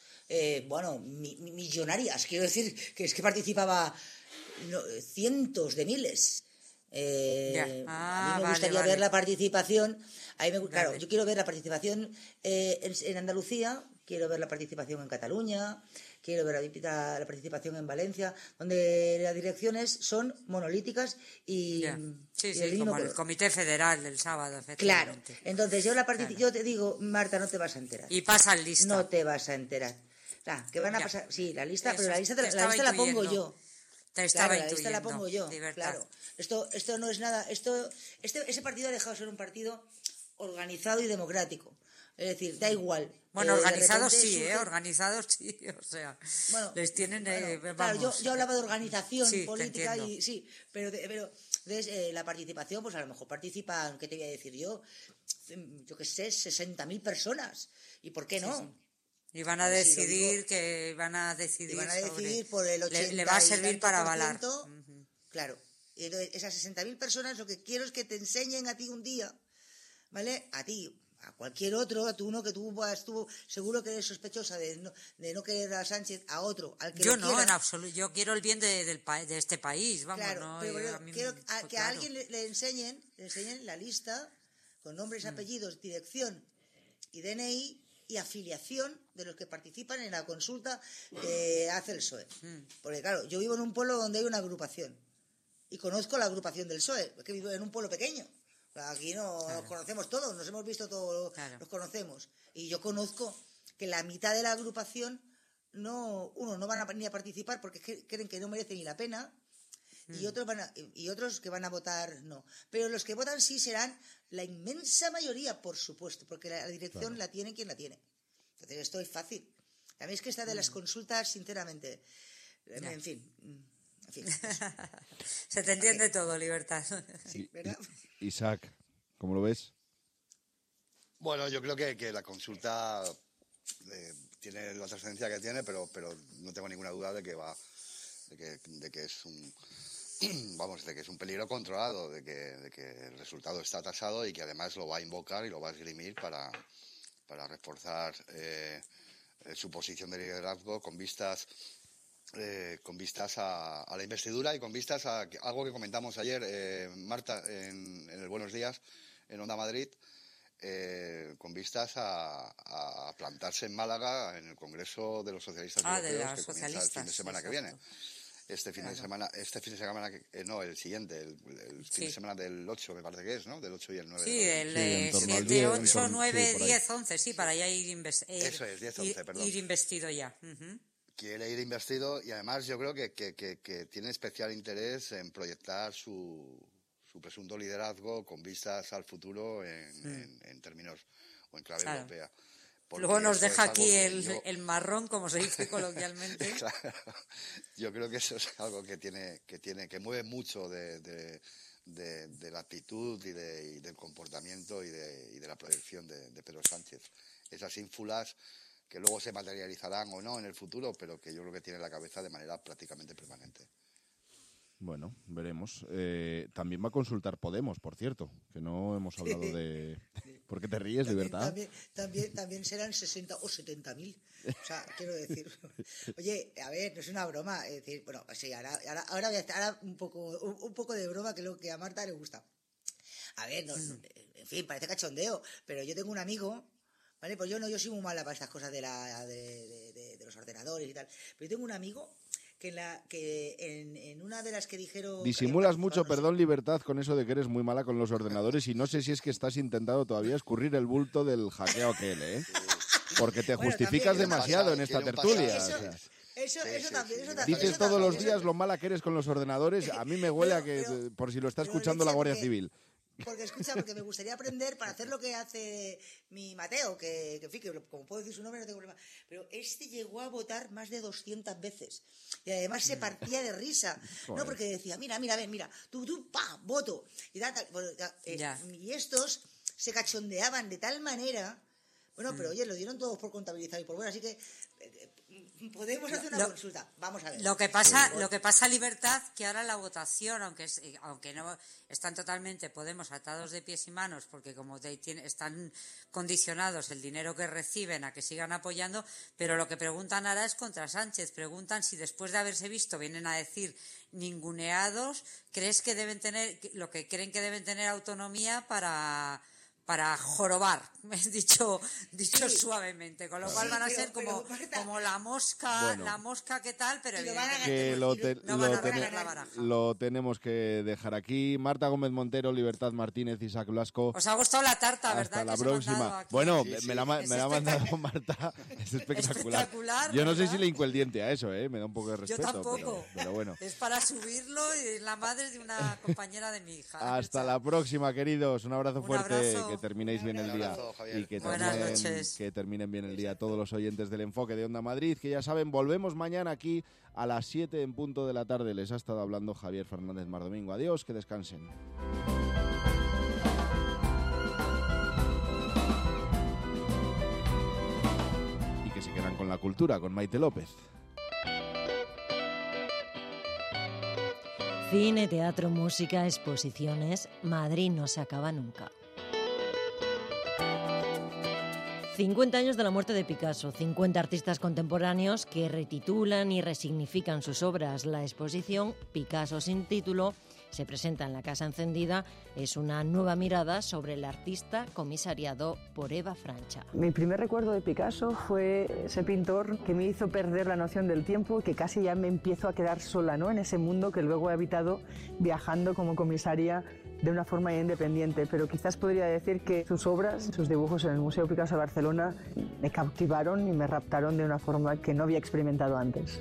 millonarias, quiero decir, que es que participaba cientos de miles. A mí me gustaría ver la participación. Claro, yo quiero ver la participación en Andalucía, quiero ver la participación en Cataluña, quiero ver la participación en Valencia, donde las direcciones son monolíticas y como el Comité Federal del sábado, efectivamente. Claro, entonces yo te digo, Marta, no te vas a enterar. Y pasa lista. No te vas a enterar. Que van a pasar, la lista, pero la lista la pongo yo. La lista la pongo yo. Claro. Esto no es nada. Ese partido ha dejado de ser un partido organizado y democrático. Es decir, da igual. Bueno, organizados organizados sí, o sea, les tienen... claro, yo hablaba de organización política pero la participación, pues a lo mejor participan, ¿qué te voy a decir yo? Yo qué sé, 60.000 personas. ¿Y por qué no? Sí. Y van a decidir por el 80%. Le va a servir para avalar. Claro. Y entonces, esas 60.000 personas, lo que quiero es que te enseñen a ti un día, ¿vale? A ti, a cualquier otro, a tú uno que tú seguro que eres sospechosa de no querer a Sánchez, a otro, al que yo lo quiera. En absoluto, yo quiero el bien de este país, vamos. Claro, pero quiero que a alguien le enseñen la lista con nombres, apellidos, dirección y DNI y afiliación de los que participan en la consulta que hace el PSOE. Porque claro, yo vivo en un pueblo donde hay una agrupación y conozco la agrupación del PSOE, porque vivo en un pueblo pequeño. Aquí nos conocemos todos, nos hemos visto todos, nos conocemos. Y yo conozco que la mitad de la agrupación no van ni a participar porque creen que no merece ni la pena, y otros que van a votar no. Pero los que votan sí serán la inmensa mayoría, por supuesto, porque la dirección la tiene quien la tiene. Entonces esto es fácil. A mí es que esta de las consultas, sinceramente, en fin. Se te entiende todo, Libertad. Sí, ¿verdad? Isaac, ¿cómo lo ves? Bueno, yo creo que la consulta tiene la trascendencia que tiene, pero no tengo ninguna duda de que es un de que es un peligro controlado, de que el resultado está tasado y que además lo va a invocar y lo va a esgrimir para reforzar su posición de liderazgo con vistas a la investidura y con vistas a algo que comentamos ayer, Marta, en el Buenos Días, en Onda Madrid, con vistas a plantarse en Málaga en el Congreso de los Socialistas Europeos, que comienza el fin de semana que viene. El siguiente, el fin de semana del 8, me parece que es, ¿no? Del 8 y el 9 de noviembre. El 7, 8, 9, 10, 11, para ya ir investido. Eso es, 10, 11, perdón. Ir investido ya. Quiere ir investido y además yo creo que tiene especial interés en proyectar su presunto liderazgo con vistas al futuro en términos o en clave europea. Luego nos deja aquí el marrón, como se dice coloquialmente. Claro. Yo creo que eso es algo que mueve mucho de la actitud y del comportamiento y de la proyección de Pedro Sánchez. Esas ínfulas que luego se materializarán o no en el futuro, pero que yo creo que tiene en la cabeza de manera prácticamente permanente. Bueno, veremos. También va a consultar Podemos, por cierto, que no hemos hablado de... ¿Por qué te ríes, Libertad? También serán 60 o 70.000. O sea, quiero decir... Oye, a ver, no es una broma. Es decir, bueno, sí, ahora un poco de broma, que es lo que a Marta le gusta. A ver, en fin, parece cachondeo, pero yo tengo un amigo, ¿vale? Pues yo soy muy mala para estas cosas de los ordenadores y tal, pero yo tengo un amigo que en una de las que dijeron... Disimulas mucho, perdón, Libertad, con eso de que eres muy mala con los ordenadores y no sé si es que estás intentando todavía escurrir el bulto del hackeo aquel, ¿eh? Porque te justificas demasiado en esta tertulia. Eso también. Dices todos los días lo mala que eres con los ordenadores. A mí me huele a que, por si lo está escuchando la Guardia Civil. Porque me gustaría aprender para hacer lo que hace mi Mateo, que en fin, que como puedo decir su nombre no tengo problema. Pero este llegó a votar más de 200 veces. Y además se partía de risa. No, porque decía, mira, tú, voto. Y estos se cachondeaban de tal manera... Bueno, pero oye, lo dieron todos por contabilizado y por bueno, así que podemos hacer una consulta. Vamos a ver. Lo que pasa, Libertad, que ahora la votación, aunque no están totalmente Podemos atados de pies y manos, porque como están condicionados el dinero que reciben a que sigan apoyando, pero lo que preguntan ahora es contra Sánchez. Preguntan si después de haberse visto vienen a decir ninguneados, ¿crees que deben tener lo que creen que deben tener autonomía para jorobar, dicho suavemente, con lo cual van a ser como la mosca que tal, pero evidentemente lo tenemos que dejar aquí. Marta Gómez Montero, Libertad Martínez, Isaac Blasco. Os ha gustado la tarta, ¿verdad? Hasta la próxima. Bueno, me la ha mandado Marta, es espectacular. Yo no sé si le hinco el diente a eso, me da un poco de respeto. Yo tampoco. Pero bueno. Es para subirlo y la madre de una compañera de mi hija. Hasta la próxima, queridos. Un abrazo fuerte. Que terminéis bien el día y que terminen bien el día todos los oyentes del Enfoque de Onda Madrid, que ya saben, volvemos mañana aquí a las 7 en punto de la tarde. Les ha estado hablando Javier Fernández Mardomingo. Adiós, que descansen. Y que se quedan con la cultura, con Maite López. Cine, teatro, música, exposiciones. Madrid no se acaba nunca. 50 años de la muerte de Picasso, 50 artistas contemporáneos que retitulan y resignifican sus obras. La exposición Picasso sin título se presenta en la Casa Encendida. Es una nueva mirada sobre el artista comisariado por Eva Francha. Mi primer recuerdo de Picasso fue ese pintor que me hizo perder la noción del tiempo, que casi ya me empiezo a quedar sola, ¿no?, en ese mundo que luego he habitado viajando como comisaria de una forma independiente, pero quizás podría decir que sus obras, sus dibujos en el Museo Picasso de Barcelona me cautivaron y me raptaron de una forma que no había experimentado antes.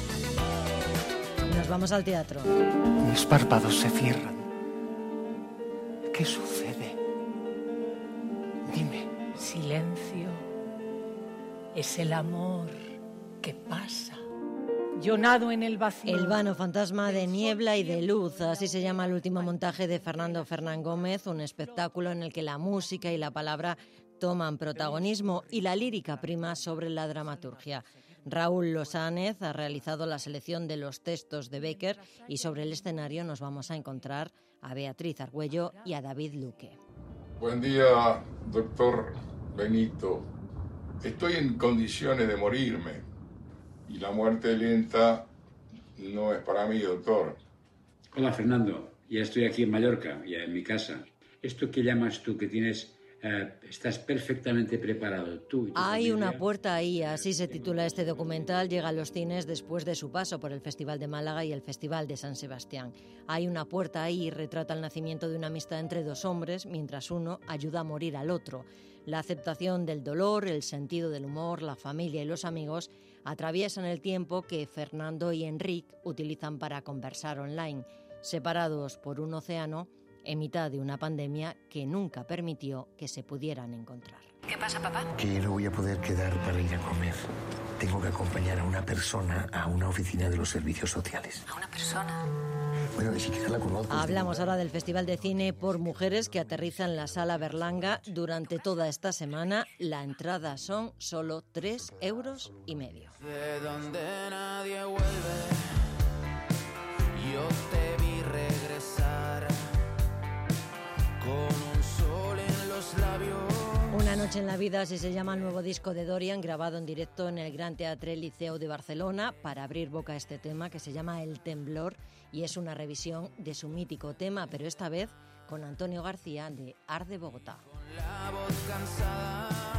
Nos vamos al teatro. Mis párpados se cierran. ¿Qué sucede? Dime. Silencio. Es el amor que pasa. Yo nado en el vacío. El vano fantasma de niebla y de luz, así se llama el último montaje de Fernando Fernán Gómez, un espectáculo en el que la música y la palabra toman protagonismo y la lírica prima sobre la dramaturgia. Raúl Losánez ha realizado la selección de los textos de Bécquer y sobre el escenario nos vamos a encontrar a Beatriz Argüello y a David Luque. Buen día, doctor Benito. Estoy en condiciones de morirme y la muerte lenta no es para mí, doctor. Hola, Fernando. Ya estoy aquí en Mallorca, ya en mi casa. ¿Esto qué llamas tú que tienes... estás perfectamente preparado tú? Hay una puerta ahí, así se titula este documental. Llega a los cines después de su paso por el Festival de Málaga y el Festival de San Sebastián. Hay una puerta ahí y retrata el nacimiento de una amistad entre dos hombres, mientras uno ayuda a morir al otro. La aceptación del dolor, el sentido del humor, la familia y los amigos atraviesan el tiempo que Fernando y Enric utilizan para conversar online, separados por un océano en mitad de una pandemia que nunca permitió que se pudieran encontrar. ¿Qué pasa, papá? Que no voy a poder quedar para ir a comer. Tengo que acompañar a una persona a una oficina de los servicios sociales. ¿A una persona? Bueno, ni siquiera la conozco. Hablamos ahora del Festival de Cine por Mujeres que aterriza en la Sala Berlanga durante toda esta semana. La entrada son solo 3,5 euros. De donde nadie vuelve, yo te vi regresar con un sol en los labios. Una noche en la vida, así se llama el nuevo disco de Dorian, grabado en directo en el Gran Teatre Liceo de Barcelona para abrir boca a este tema que se llama El Temblor y es una revisión de su mítico tema, pero esta vez con Antonio García de AR de Bogotá. La voz cansada